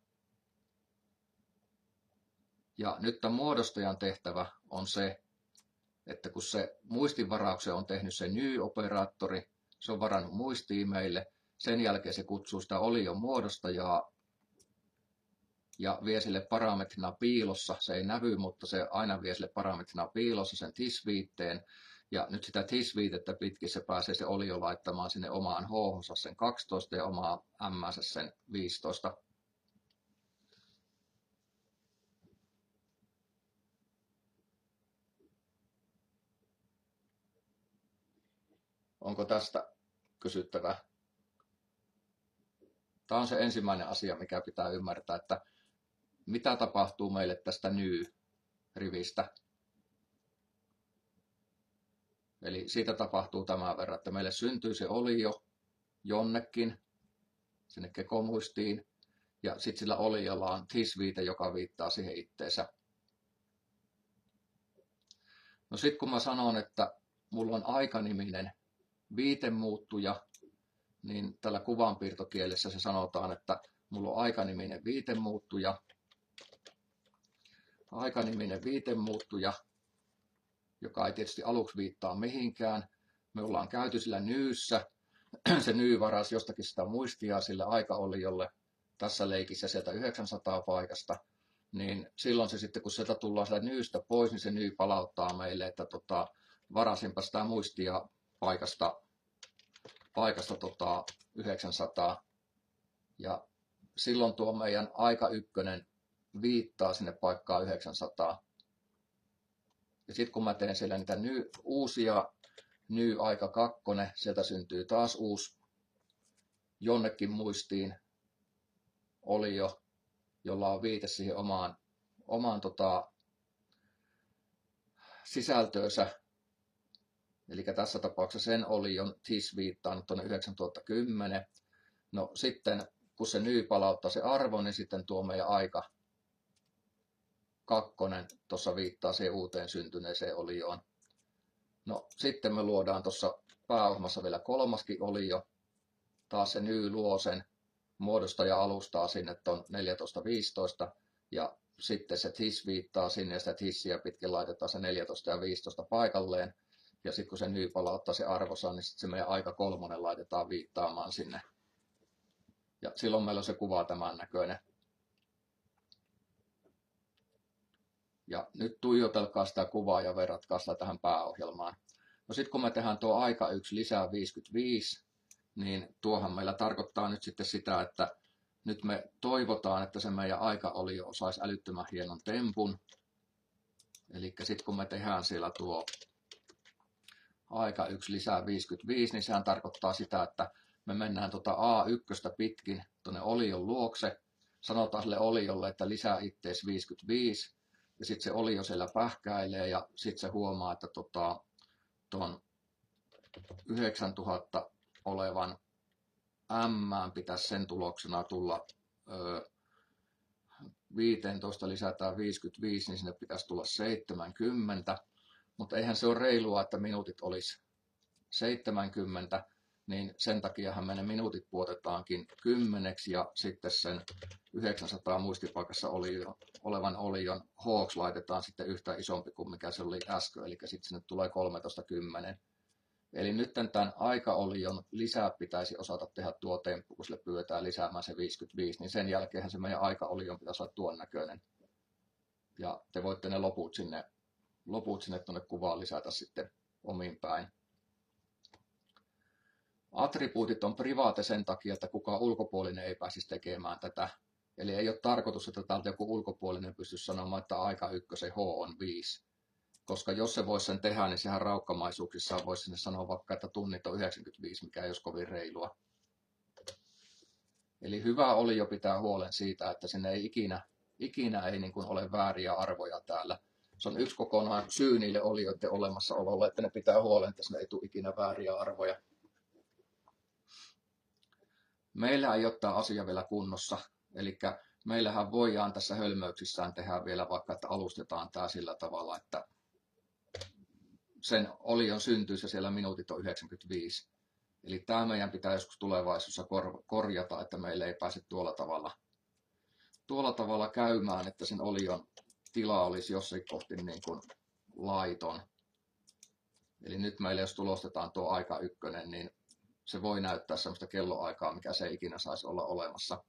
Ja nyt tämän muodostajan tehtävä on se, että kun se muistinvarauksen on tehnyt se ny-operaattori, se on varannut muistiin meille, sen jälkeen se kutsuu sitä olion muodostajaa ja vie sille parametrina piilossa, se ei näy, mutta se aina vie sille parametrina piilossa sen TIS-viitteen, ja nyt sitä TIS-viitettä pitkin se pääsee se olio laittamaan sinne omaan h sen 12 ja omaan m sen 15. Onko tästä kysyttävää? Tämä on se ensimmäinen asia, mikä pitää ymmärtää, että mitä tapahtuu meille tästä ny-rivistä. Eli siitä tapahtuu tämän verran, että meille syntyy se olio jonnekin, sinne kekomuistiin, ja sitten sillä oliolla on TIS-viite, joka viittaa siihen itteensä. No sitten kun mä sanon, että mulla on aikaniminen viitemuuttuja, niin tällä kuvanpiirtokielessä se sanotaan, että mulla on aikaniminen viitemuuttuja, joka ei tietysti aluksi viittaa mihinkään. Me ollaan käyty sillä nyyssä, se ny varasi jostakin sitä muistia sille aikaoliolle tässä leikissä sieltä 900 paikasta, niin silloin se sitten, kun sieltä tullaan sieltä nyystä pois, niin se ny palauttaa meille, että varasinpa sitä muistia paikasta 900, ja silloin tuo meidän aika ykkönen viittaa sinne paikkaan 900. Ja sitten kun mä teen siellä niitä uusia ny-aika 2, sieltä syntyy taas uusi jonnekin muistiin olio, jolla on viite siihen omaan sisältöönsä. Eli tässä tapauksessa sen olion TIS viittaa nyt tuonne 9010. No sitten kun se ny palauttaa se arvo, niin sitten tuo meidän aika 2 tuossa viittaa siihen uuteen syntyneeseen olioon. No sitten me luodaan tuossa pääohjelmassa vielä 3. olio. Taas se ny luo sen muodostaja alustaa sinne tuon 14.15 ja sitten se TIS viittaa sinne ja sitä TISiä pitkin laitetaan se 14 ja 15 paikalleen. Ja sitten kun se ny palauttaa se arvosa, niin sitten se meidän aika 3 laitetaan viittaamaan sinne. Ja silloin meillä on se kuva tämän näköinen. Ja nyt tuijotelkaa sitä kuvaa ja verratkaa sitä tähän pääohjelmaan. No sitten kun me tehdään tuo aika 1 lisää 55, niin tuohan meillä tarkoittaa nyt sitten sitä, että nyt me toivotaan, että se meidän aika-olio osaisi älyttömän hienon tempun. Eli sitten kun me tehdään siellä tuo aika 1 lisää 55, niin sehän tarkoittaa sitä, että me mennään tuota A1 pitkin tuonne olion luokse. Sanotaan sille oliolle, että lisää ittees 55. Ja sitten se olio siellä pähkäilee ja sitten se huomaa, että tuon 9000 olevan M pitäisi sen tuloksena tulla 15 lisätään 55, niin sinne pitäisi tulla 70. Mutta eihän se ole reilua, että minuutit olisi 70, niin sen takiahan me ne minuutit puotetaankin 10 ja sitten sen 900 muistipaikassa olevan olion H laitetaan sitten yhtä isompi kuin mikä se oli äsken, eli sitten sinne tulee 13.10. Eli nyt tämän aika-olion lisää pitäisi osata tehdä tuo temppu, kun sille pyydetään lisäämään se 55, niin sen jälkeenhän se meidän aika-olion pitäisi olla tuon näköinen. Ja te voitte ne loput sinne tuonne kuvaan lisätä sitten omiin päin. Attribuutit on privaate sen takia, että kukaan ulkopuolinen ei pääsisi tekemään tätä. Eli ei ole tarkoitus, että täältä joku ulkopuolinen pystyisi sanomaan, että aika 1 H on 5. Koska jos se voisi sen tehdä, niin sehän raukkamaisuuksissaan voisi sinne sanoa vaikka, että tunnit on 95, mikä ei olisi kovin reilua. Eli hyvä oli jo pitää huolen siitä, että sinne ei ikinä ei niin kuin ole vääriä arvoja täällä. Se on yksi kokonaan syy niille olioiden olemassaololle, että ne pitää huolen, että sinne ei tule ikinä vääriä arvoja. Meillä ei ole tämä asia vielä kunnossa, eli meillähän voidaan tässä hölmöyksissään tehdä vielä vaikka, että alustetaan tämä sillä tavalla, että sen olion syntyisi ja siellä minuutit on 95. Eli tämä meidän pitää joskus tulevaisuudessa korjata, että meillä ei pääse tuolla tavalla käymään, että sen olion tila olisi jossain kohti niin kuin laiton. Eli nyt meillä jos tulostetaan tuo aika 1, niin se voi näyttää sellaista kelloaikaa, mikä se ei ikinä saisi olla olemassa.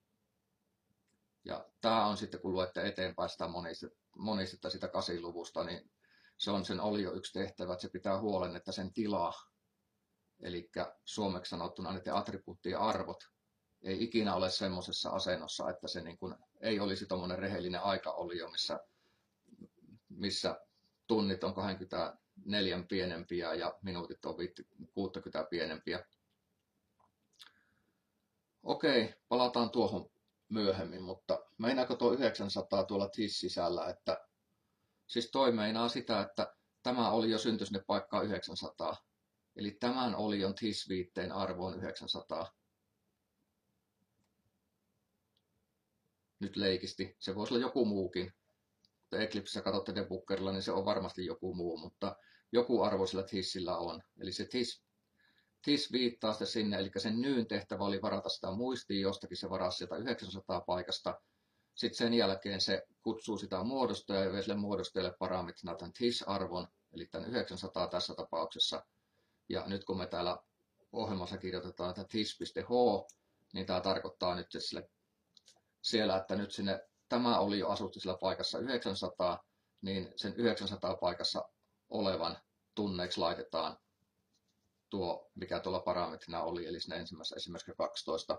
Ja tämä on sitten, kun luette eteenpäin sitä monistetta sitä 8-luvusta, niin se on sen olio yksi tehtävä, että se pitää huolen, että sen tila, eli suomeksi sanottuna niiden attribuuttien arvot, ei ikinä ole semmoisessa asennossa, että se niin kuin ei olisi tuommoinen rehellinen aika-olio, missä tunnit on 24 pienempiä ja minuutit on 60 pienempiä. Okei, palataan tuohon myöhemmin, mutta meinaako tuo 900 tuolla TIS sisällä, että siis toi meinaa sitä, että tämä olio syntyi sinne paikkaan 900. Eli tämän olion TIS-viitteen arvo on 900. Nyt leikisti. Se voisi olla joku muukin. Kun Eclipsessä katsotte debuggerilla, niin se on varmasti joku muu, mutta joku arvo sillä TISillä on. Eli se TIS viittaa sitten sinne, eli sen nyn tehtävä oli varata sitä muistia, jostakin se varasi sieltä 900 paikasta. Sitten sen jälkeen se kutsuu sitä muodostajaa ja vie sille muodostajalle parametrina tämän TIS-arvon, eli tämän 900 tässä tapauksessa. Ja nyt kun me täällä ohjelmassa kirjoitetaan että TIS.h, niin tämä tarkoittaa nyt siellä, että nyt sinne tämä oli jo asusti sillä paikassa 900, niin sen 900 paikassa olevan tunneiksi laitetaan tuo, mikä tuolla parametrina oli, eli sinne ensimmäisessä esimerkiksi 12.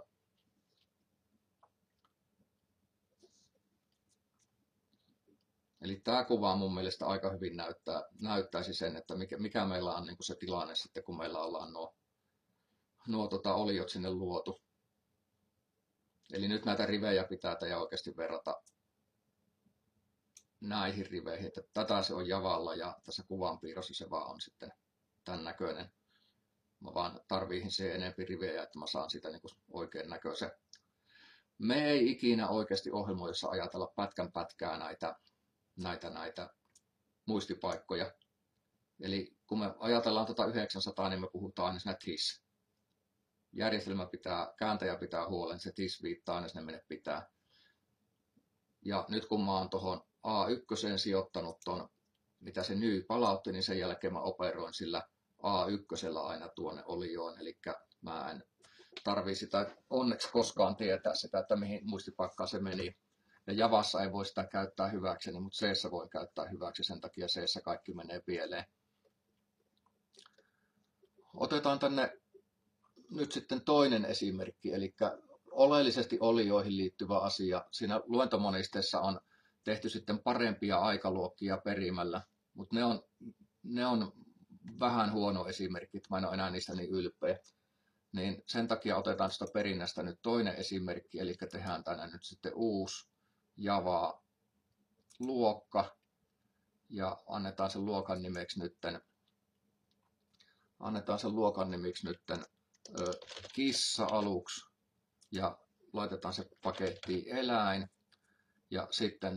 Eli tämä kuva mun mielestä aika hyvin näyttäisi sen, että mikä meillä on niin kuin se tilanne sitten, kun meillä ollaan nuo oliot sinne luotu. Eli nyt näitä rivejä pitää teidän oikeasti näihin riveihin, että tätä se on Javalla ja tässä kuvanpiirrossa se vaan on sitten tämän näköinen. Mä vaan tarviihin se enempi rivejä, että mä saan sitä niin kuin oikein näköisen. Me ei ikinä oikeasti ohjelmoissa ajatella pätkän pätkää näitä muistipaikkoja. Eli kun me ajatellaan 900, niin me puhutaan aina siinä TIS. Kääntäjä pitää huolen, se TIS viittaa aina sinne minne pitää. Ja nyt kun mä oon tuohon A1 sijoittanut ton, mitä se ny palautti, niin sen jälkeen mä operoin sillä A1 aina tuonne olioon. Eli mä en tarvii sitä onneksi koskaan tietää sitä, että mihin muistipaikkaan se meni. Ja Javassa ei voi sitä käyttää hyväkseni, mutta C:ssä voi käyttää hyväksi, sen takia C:ssä kaikki menee pieleen. Otetaan tänne nyt sitten toinen esimerkki, eli oleellisesti olioihin liittyvä asia. Siinä luentomonisteessa on tehty sitten parempia aikaluokkia perimällä, mutta ne on vähän huono esimerkki, mä en ole enää niistä niin ylpeä. Niin sen takia otetaan sitä perinnästä nyt toinen esimerkki, eli tehdään tänne nyt sitten uusi Java-luokka ja annetaan sen luokan nimeksi nytten kissa aluksi ja laitetaan se pakettiin eläin ja sitten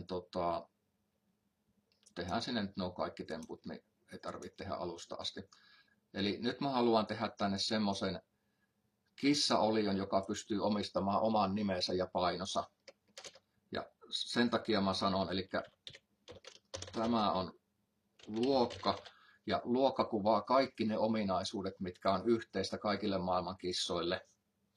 tehdään sinne nyt nuo kaikki temput, niin ei tarvitse tehdä alusta asti. Eli nyt mä haluan tehdä tänne semmoisen kissaolion, joka pystyy omistamaan oman nimensä ja painonsa. Ja sen takia mä sanon, eli tämä on luokka, ja luokka kuvaa kaikki ne ominaisuudet, mitkä on yhteistä kaikille maailman kissoille.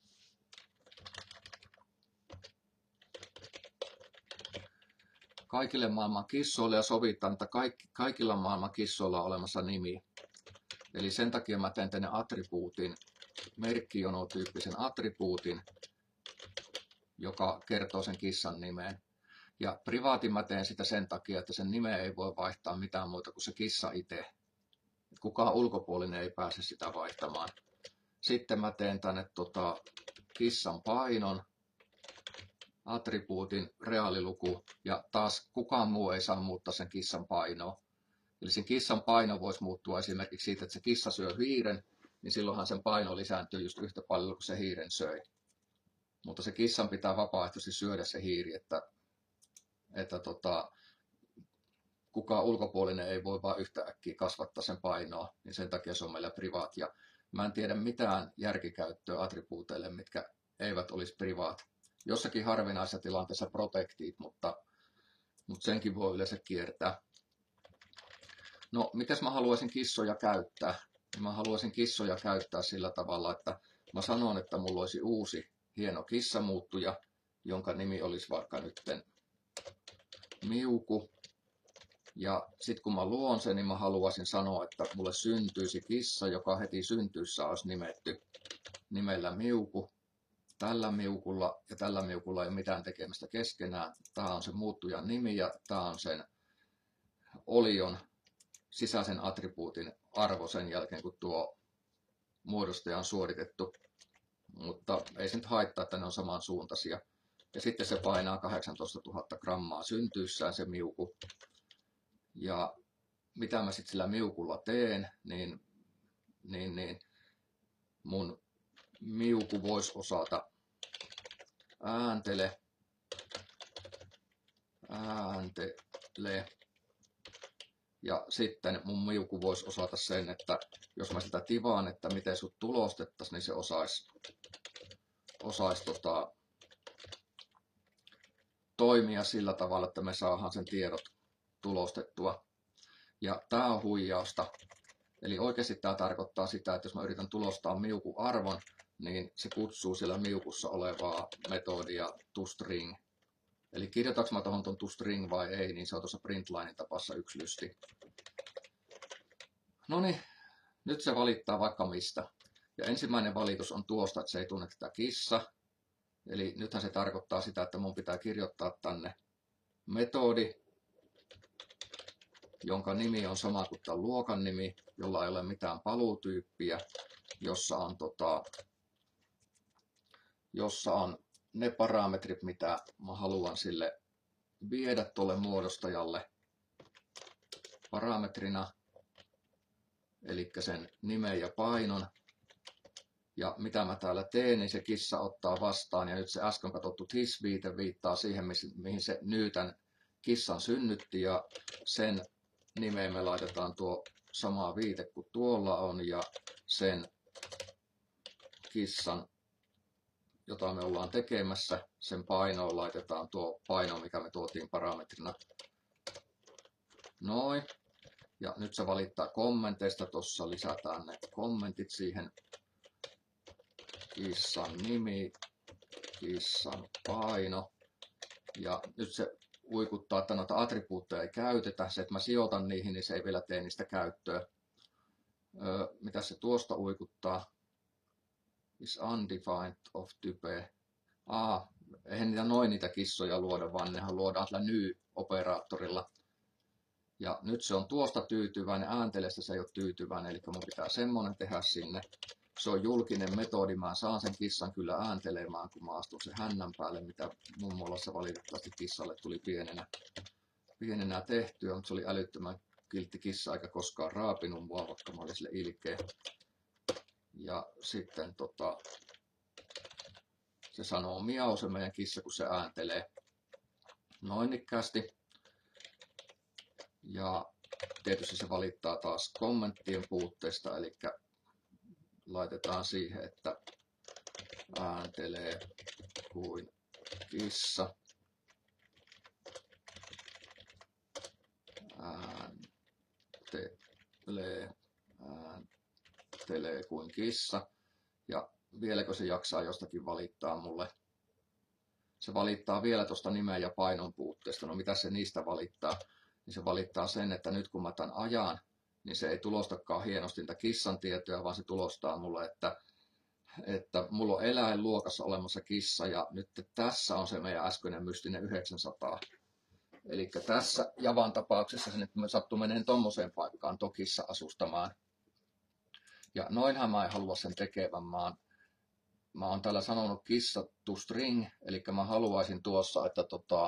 Kaikille maailman kissoille ja sovitaan, että kaikilla maailman kissoilla on olemassa nimi. Eli sen takia mä teen tänne attribuutin, merkkijonotyyppisen attribuutin, joka kertoo sen kissan nimeen. Ja privaatin mä teen sitä sen takia, että sen nimeä ei voi vaihtaa mitään muuta kuin se kissa itse. Kukaan ulkopuolinen ei pääse sitä vaihtamaan. Sitten mä teen tänne kissan painon, attribuutin reaaliluku, ja taas kukaan muu ei saa muuttaa sen kissan painoa. Eli sen kissan paino voisi muuttua esimerkiksi siitä, että se kissa syö hiiren, niin silloinhan sen paino lisääntyy just yhtä paljon kuin se hiiren söi. Mutta se kissan pitää vapaaehtoisesti syödä se hiiri, että kukaan ulkopuolinen ei voi vaan yhtä äkkiä kasvattaa sen painoa, niin sen takia se on meillä privaat. Ja mä en tiedä mitään järkikäyttöä attribuuteille, mitkä eivät olisi privaat. Jossakin harvinaisessa tilanteessa protected, mutta senkin voi yleensä kiertää. No, mitäs mä haluaisin kissoja käyttää? Mä haluaisin kissoja käyttää sillä tavalla, että mä sanon, että mulla olisi uusi hieno kissamuuttuja, jonka nimi olisi vaikka nytten Miuku. Ja sitten kun mä luon sen, niin mä haluaisin sanoa, että mulle syntyisi kissa, joka heti syntyessä olisi nimetty nimellä Miuku. Tällä miukulla ja tällä miukulla ei ole mitään tekemistä keskenään. Tämä on se muuttujan nimi ja tämä on sen olion sisäisen attribuutin arvo sen jälkeen, kun tuo muodostaja on suoritettu. Mutta ei se nyt haittaa, että ne on samansuuntaisia. Ja sitten se painaa 18 000 grammaa syntyessään se miuku. Ja mitä mä sitten sillä miukulla teen, niin mun miuku voisi osata ääntele. Ja sitten mun miuku voisi osata sen, että jos mä sitä tivaan, että miten sut tulostettaisiin, niin se osaisi toimia sillä tavalla, että me saadaan sen tiedot tulostettua. Ja tää on huijausta. Eli oikeasti tämä tarkoittaa sitä, että jos mä yritän tulostaa miuku-arvon, niin se kutsuu siellä miukussa olevaa metodia toString. Eli kirjoitanko mä tuohon toString vai ei, niin se on tuossa printlinen tapassa yksi lysti. No niin, nyt se valittaa vaikka mistä. Ja ensimmäinen valitus on tuosta, että se ei tunne tätä kissa. Eli nythän se tarkoittaa sitä, että mun pitää kirjoittaa tänne metodi, jonka nimi on sama kuin tämän luokan nimi, jolla ei ole mitään paluutyyppiä, jossa on ne parametrit, mitä mä haluan sille viedä tuolle muodostajalle. parametrina, eli sen nimen ja painon. Ja mitä mä täällä teen, niin se kissa ottaa vastaan. Ja nyt se äsken katsottu TIS-viite viittaa siihen, mihin se Newton kissan synnytti. Ja sen nimeen me laitetaan tuo sama viite kuin tuolla on. Ja sen kissan, jota me ollaan tekemässä, sen painoon laitetaan tuo paino, mikä me tuotiin parametrina. Noin. Ja nyt se valittaa kommenteista. Tuossa lisätään ne kommentit siihen. Kissan nimi, kissan paino. Ja nyt se uikuttaa, että noita attribuutteja ei käytetä. Se, että mä sijoitan niihin, niin se ei vielä tee niistä käyttöä. Mitä se tuosta uikuttaa? Is undefined of type. Eihän niitä kissoja luoda, vaan nehän luodaan tällä ny-operaattorilla. Ja nyt se on tuosta tyytyväinen, ääntelestä se ei ole tyytyväinen, eli mun pitää semmonen tehdä sinne. Se on julkinen metodi, mä saan sen kissan kyllä ääntelemään, kun mä astun sen hännän päälle, mitä mummolassa valitettavasti kissalle tuli pienenä tehtyä, mutta se oli älyttömän kiltti kissa, eikä koskaan raapinut mua, vaikka mä olin sille ilkeä. Ja sitten se sanoo miau, se meidän kissa, kun se ääntelee noinikkästi. Ja tietysti se valittaa taas kommenttien puutteesta, eli laitetaan siihen, että ääntelee kuin kissa. Ääntelee kuin kissa. Ja vieläkö se jaksaa jostakin valittaa mulle? Se valittaa vielä tuosta nimen ja painon puutteesta. No mitä se niistä valittaa? Niin se valittaa sen, että nyt kun mä tämän ajan, niin se ei tulostakaan hienosti niitä kissan tietoja, vaan se tulostaa mulle, että mulla on eläinluokassa olemassa kissa, ja nyt tässä on se meidän äskeinen mystinen 900. Eli tässä Javan tapauksessa se nyt sattuu meneen tommoseen paikkaan tokissa asustamaan. Ja noinhan mä en halua sen tekevän. Mä oon täällä sanonut kissa to string, eli mä haluaisin tuossa, että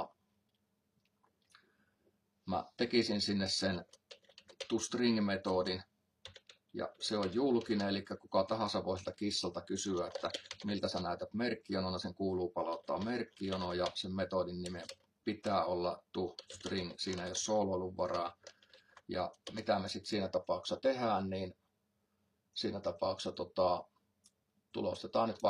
mä tekisin sinne sen toString-metodin, ja se on julkinen, eli kuka tahansa voi sitä kissalta kysyä, että miltä sä näytät merkkijonona, sen kuuluu palauttaa merkkijono, ja sen metodin nimen pitää olla toString, siinä ei ole sooloilun varaa. Ja mitä me sitten siinä tapauksessa tehdään, niin siinä tapauksessa tulostetaan nyt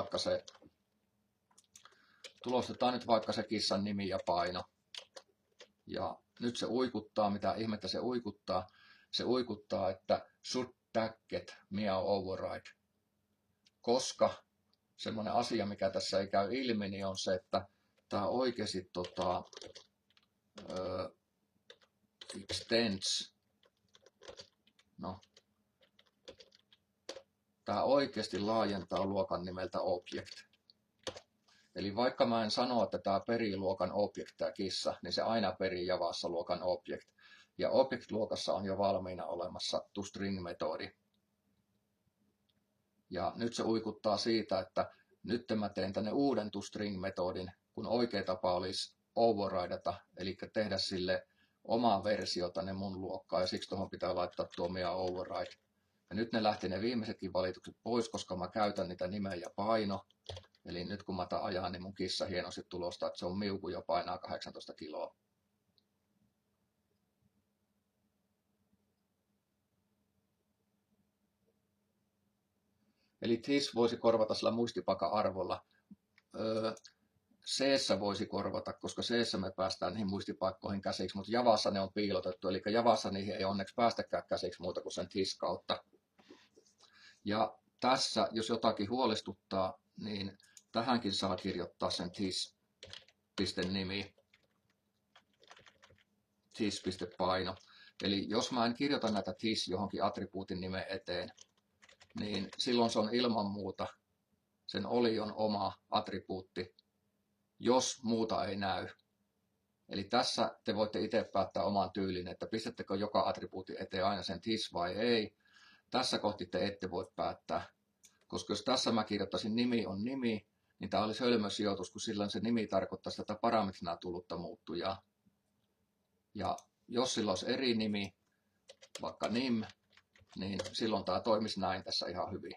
vaikka se kissan nimi ja paino. Ja nyt se uikuttaa, mitä ihmettä se uikuttaa? Se uikuttaa, että should tagget meow override. Koska semmoinen asia, mikä tässä ei käy ilmi, niin on se, että tämä oikeasti extends. No, tämä oikeasti laajentaa luokan nimeltä object. Eli vaikka mä en sano, että tämä perii luokan object tämä kissa, niin se aina perii Javassa luokan object. Ja object-luokassa on jo valmiina olemassa toString-metodi. Ja nyt se uikuttaa siitä, että nyt mä teen tänne uuden toString-metodin, kun oikea tapa olisi overridata, eli tehdä sille omaa versio tänne mun luokkaan, ja siksi tuohon pitää laittaa tuo meidän override. Ja nyt ne lähti ne viimeisetkin valitukset pois, koska mä käytän niitä nimeä ja paino. Eli nyt kun mä tämän ajan, niin mun kissa hienosti tulostaa, että se on miuku ja painaa 18 kiloa. Eli TIS voisi korvata sillä muistipaikan-arvolla. C-ssä voisi korvata, koska C-ssä me päästään niihin muistipaikkoihin käsiksi, mutta Javassa ne on piilotettu, eli Javassa niihin ei onneksi päästäkään käsiksi muuta kuin sen TIS kautta. Ja tässä, jos jotakin huolestuttaa, niin tähänkin saa kirjoittaa sen TIS.nimi, TIS.paino. Eli jos mä en kirjoita näitä TIS johonkin attribuutin nimen eteen, niin silloin se on ilman muuta sen olion oma attribuutti, jos muuta ei näy. Eli tässä te voitte itse päättää oman tyylin, että pistättekö joka attribuutin eteen aina sen TIS vai ei. Tässä kohti te ette voi päättää, koska jos tässä mä kirjoittaisin nimi on nimi, niin tämä olisi hölmösijoitus, kun silloin se nimi tarkoittaisi tätä parametrina tullutta muuttujaa. Ja jos sillä olisi eri nimi, vaikka nim, niin silloin tämä toimisi näin tässä ihan hyvin.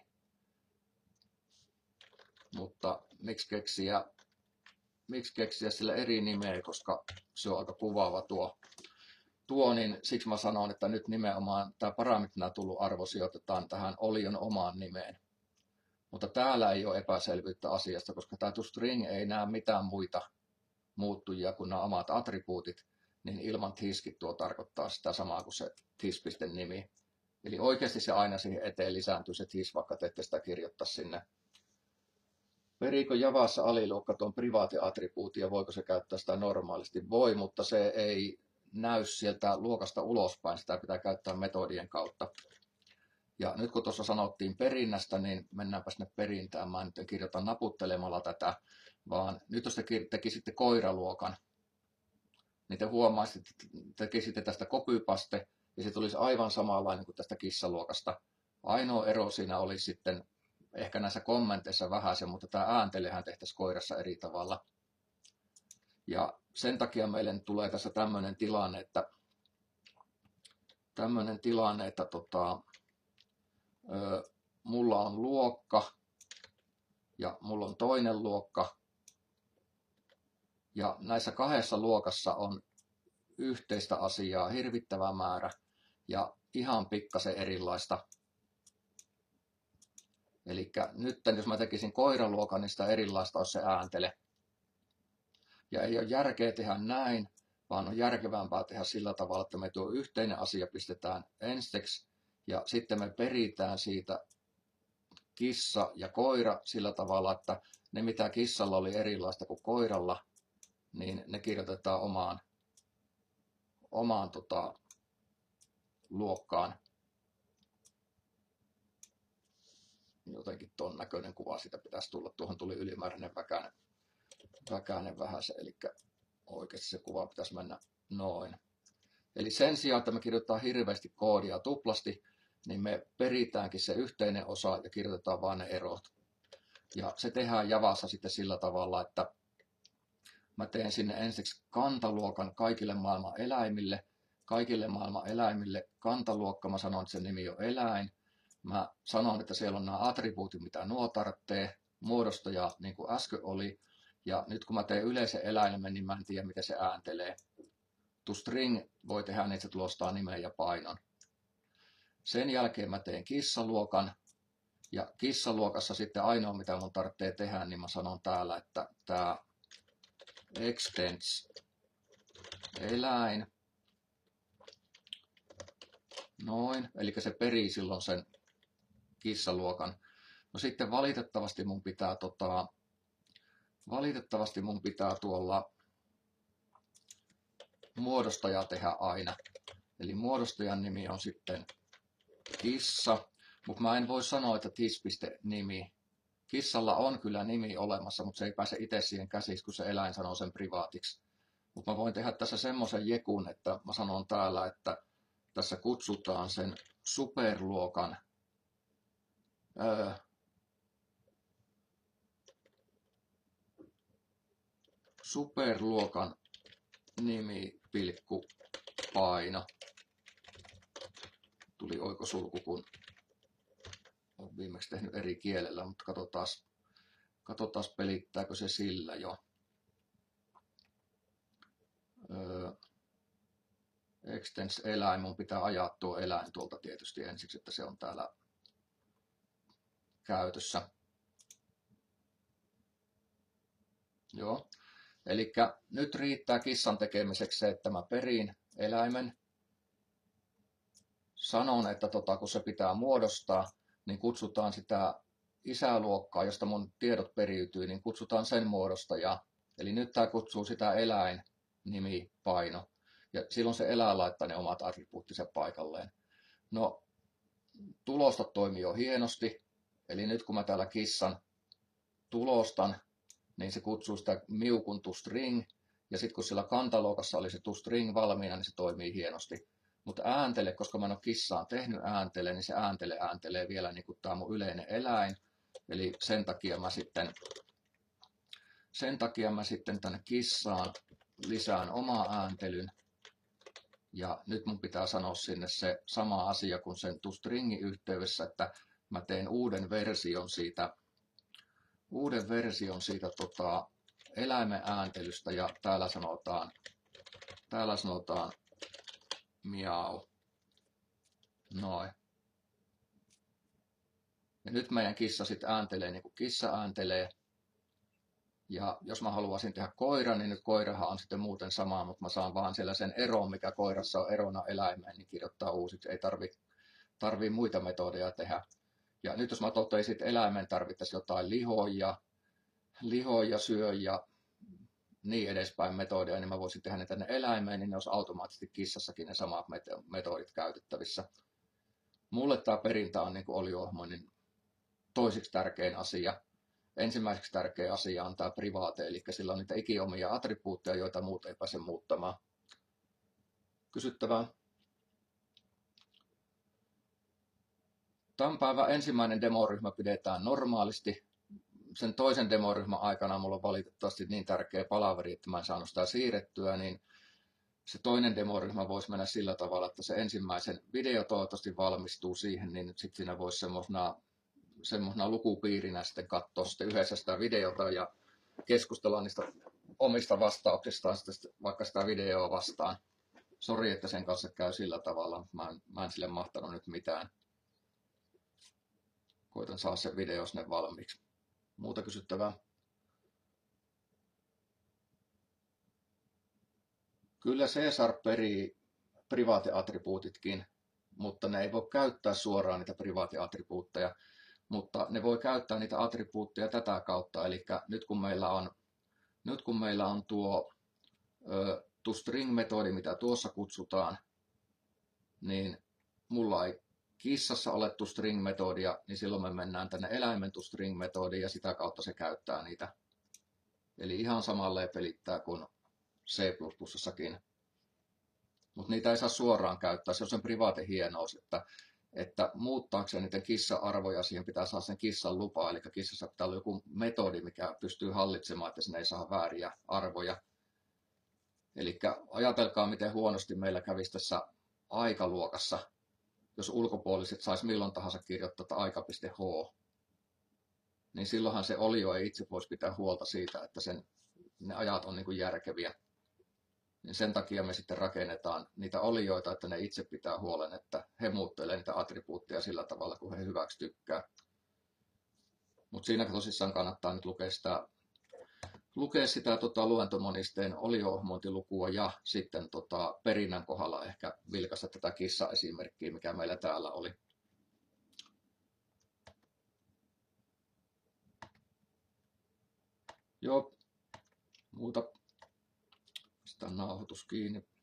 Mutta miksi keksiä sille eri nimeä, koska se on aika kuvaava tuo, niin siksi mä sanon, että nyt nimenomaan tämä parametrina tullut arvo sijoitetaan tähän olion omaan nimeen. Mutta täällä ei ole epäselvyyttä asiasta, koska tämä toString ei näe mitään muita muuttujia kuin nämä omat attribuutit, niin ilman thiskit tuo tarkoittaa sitä samaa kuin se this.nimi. Eli oikeasti se aina siihen eteen lisääntyy se this, vaikka te ette sitä kirjoittaa sinne. Periikö Javassa aliluokka tuon privaati-attribuutin ja voiko se käyttää sitä normaalisti? Voi, mutta se ei näy sieltä luokasta ulospäin, sitä pitää käyttää metodien kautta. Ja nyt kun tuossa sanottiin perinnästä, niin mennäänpä sinne perintään. Mä nyt en kirjoita naputtelemalla tätä, vaan nyt jos te tekisitte koiraluokan, niin te huomaisitte, että tekisitte tästä copypaste, ja se tulisi aivan samanlainen kuin tästä kissaluokasta. Ainoa ero siinä oli sitten ehkä näissä kommenteissa vähäisen, mutta tämä ääntelehän tehtäisiin koirassa eri tavalla. Ja sen takia meille tulee tässä tämmöinen tilanne, että mulla on luokka ja mulla on toinen luokka. Ja näissä kahdessa luokassa on yhteistä asiaa hirvittävä määrä ja ihan pikkasen erilaista. Eli nyt jos mä tekisin koiraluokan, niin sitä erilaista olisi se ääntele. Ja ei ole järkeä tehdä näin, vaan on järkevämpää tehdä sillä tavalla, että me tuo yhteinen asia pistetään ensiksi ja sitten me peritään siitä kissa ja koira sillä tavalla, että ne mitä kissalla oli erilaista kuin koiralla, niin ne kirjoitetaan omaan luokkaan. Jotenkin ton näköinen kuva siitä pitäisi tulla. Tuohon tuli ylimääräinen väkäinen vähäsen, eli oikeasti se kuva pitäisi mennä noin. Eli sen sijaan, että me kirjoitetaan hirveästi koodia tuplasti, niin me peritäänkin se yhteinen osa ja kirjoitetaan vain ne erot. Ja se tehdään Javassa sitten sillä tavalla, että mä teen sinne ensiksi kantaluokan kaikille maailman eläimille. Kaikille maailman eläimille kantaluokka, mä sanon, että sen nimi on eläin. Mä sanon, että siellä on nämä attribuutit, mitä nuo tarvitsee, muodostaja niin kuin äsken oli. Ja nyt kun mä teen yleisen eläimen, niin mä en tiedä, miten se ääntelee. toString voi tehdä niin, että se tulostaa nimen ja painon. Sen jälkeen mä teen kissaluokan. Ja kissaluokassa sitten ainoa, mitä mun tarvitsee tehdä, niin mä sanon täällä, että tämä extends eläin. Noin, eli se perii silloin sen kissaluokan. No sitten valitettavasti mun pitää tuolla muodostaja tehdä aina. Eli muodostajan nimi on sitten kissa, mutta mä en voi sanoa, että tis.nimi. Kissalla on kyllä nimi olemassa, mutta se ei pääse itse siihen käsiksi, kun se eläin sanoo sen privaatiksi. Mutta mä voin tehdä tässä semmoisen jekun, että mä sanon täällä, että tässä kutsutaan sen superluokan nimi paino. Tuli oikosulku, kun olen viimeksi tehnyt eri kielellä, mutta katsotaan pelittääkö se sillä jo. Extends eläin, mun pitää ajaa tuo eläin tuolta tietysti ensiksi, että se on täällä käytössä. Joo. Eli nyt riittää kissan tekemiseksi se, että mä perin eläimen. Sanon, että kun se pitää muodostaa, niin kutsutaan sitä isäluokkaa, josta mun tiedot periytyy, niin kutsutaan sen muodostajaa. Eli nyt tämä kutsuu sitä eläin, nimi, paino. Ja silloin se eläin laittaa ne omat attribuuttinsa paikalleen. No, tulosta toimii jo hienosti. Eli nyt kun mä täällä kissan tulostan, niin se kutsuu sitä miukun toString. Ja sitten kun sillä kantaluokassa oli se toString valmiina, niin se toimii hienosti. Mutta ääntele, koska mä en ole kissaan tehnyt ääntele, niin se ääntelee vielä niin kuin tämä mun yleinen eläin. Eli sen takia mä sitten tänne kissaan lisään oma ääntelyn. Ja nyt mun pitää sanoa sinne se sama asia kuin sen toStringin yhteydessä, että mä teen uuden version siitä eläimen ääntelystä ja täällä sanotaan miau. Noin. Ja nyt meidän kissa sitten ääntelee niin kuin kissa ääntelee. Ja jos mä haluaisin tehdä koiran, niin nyt koirahan on sitten muuten sama, mutta mä saan vaan siellä sen eron, mikä koirassa on erona eläimeen, niin kirjoittaa uusiksi. Ei tarvii muita metodeja tehdä. Ja nyt jos mä toteaisin, että eläimen tarvittaisiin jotain lihoja, syö ja niin edespäin metodeja, niin mä voisin tehdä ne tänne eläimeen, niin ne olisi automaattisesti kissassakin ne samat metodit käytettävissä. Mulle tämä perintä on niin kuin oliohmoinnin toiseksi tärkein asia. Ensimmäiseksi tärkeä asia on tämä privaate, eli sillä on niitä ikiomia attribuutteja, joita muut ei pääse muuttamaan. Kysyttävää. Tämän päivän ensimmäinen demoryhmä pidetään normaalisti. Sen toisen demoryhmän aikana mulla on valitettavasti niin tärkeä palaveri, että mä en saanut sitä siirrettyä, niin se toinen demoryhmä voisi mennä sillä tavalla, että se ensimmäisen video toivottavasti valmistuu siihen, niin nyt sitten siinä voisi semmoisena lukupiirinä sitten katsoa sitten yhdessä sitä videota ja keskustella niistä omista vastauksistaan sitten vaikka sitä videoa vastaan. Sori, että sen kanssa käy sillä tavalla, mä en sille mahtanut nyt mitään. Koitan saada sen video sinne valmiiksi. Muuta kysyttävää? Kyllä Caesar perii privaateattribuutitkin, mutta ne ei voi käyttää suoraan niitä privaateattribuutteja, mutta ne voi käyttää niitä attribuutteja tätä kautta. Eli nyt kun meillä on tuo toString-metodi, mitä tuossa kutsutaan, niin mulla ei kissassa ole toString-metodia, niin silloin me mennään tänne eläimen toString-metodiin ja sitä kautta se käyttää niitä. Eli ihan samalleen pelittää kuin C++ssakin. Mutta niitä ei saa suoraan käyttää, se on sen privaate hienous, että muuttaakseen niiden kissa-arvoja siihen pitää saada sen kissan lupa, eli kissassa pitää olla joku metodi, mikä pystyy hallitsemaan, että sinne ei saa vääriä arvoja. Eli ajatelkaa, miten huonosti meillä kävisi tässä aikaluokassa, jos ulkopuoliset saisi milloin tahansa kirjoittaa aika.h, niin silloinhan se olio ei itse voisi pitää huolta siitä, että ne ajat on niin kuin järkeviä. Niin sen takia me sitten rakennetaan niitä olioita, että ne itse pitää huolen, että he muuttelee niitä attribuutteja sillä tavalla, kun he hyväksi tykkää. Mutta siinä tosissaan kannattaa nyt lukea sitä luentomonisteen olio-ohmointilukua ja sitten perinnän kohdalla ehkä vilkaista tätä kissa-esimerkkiä, mikä meillä täällä oli. Joo, muuta. Pistää nauhoitus kiinni.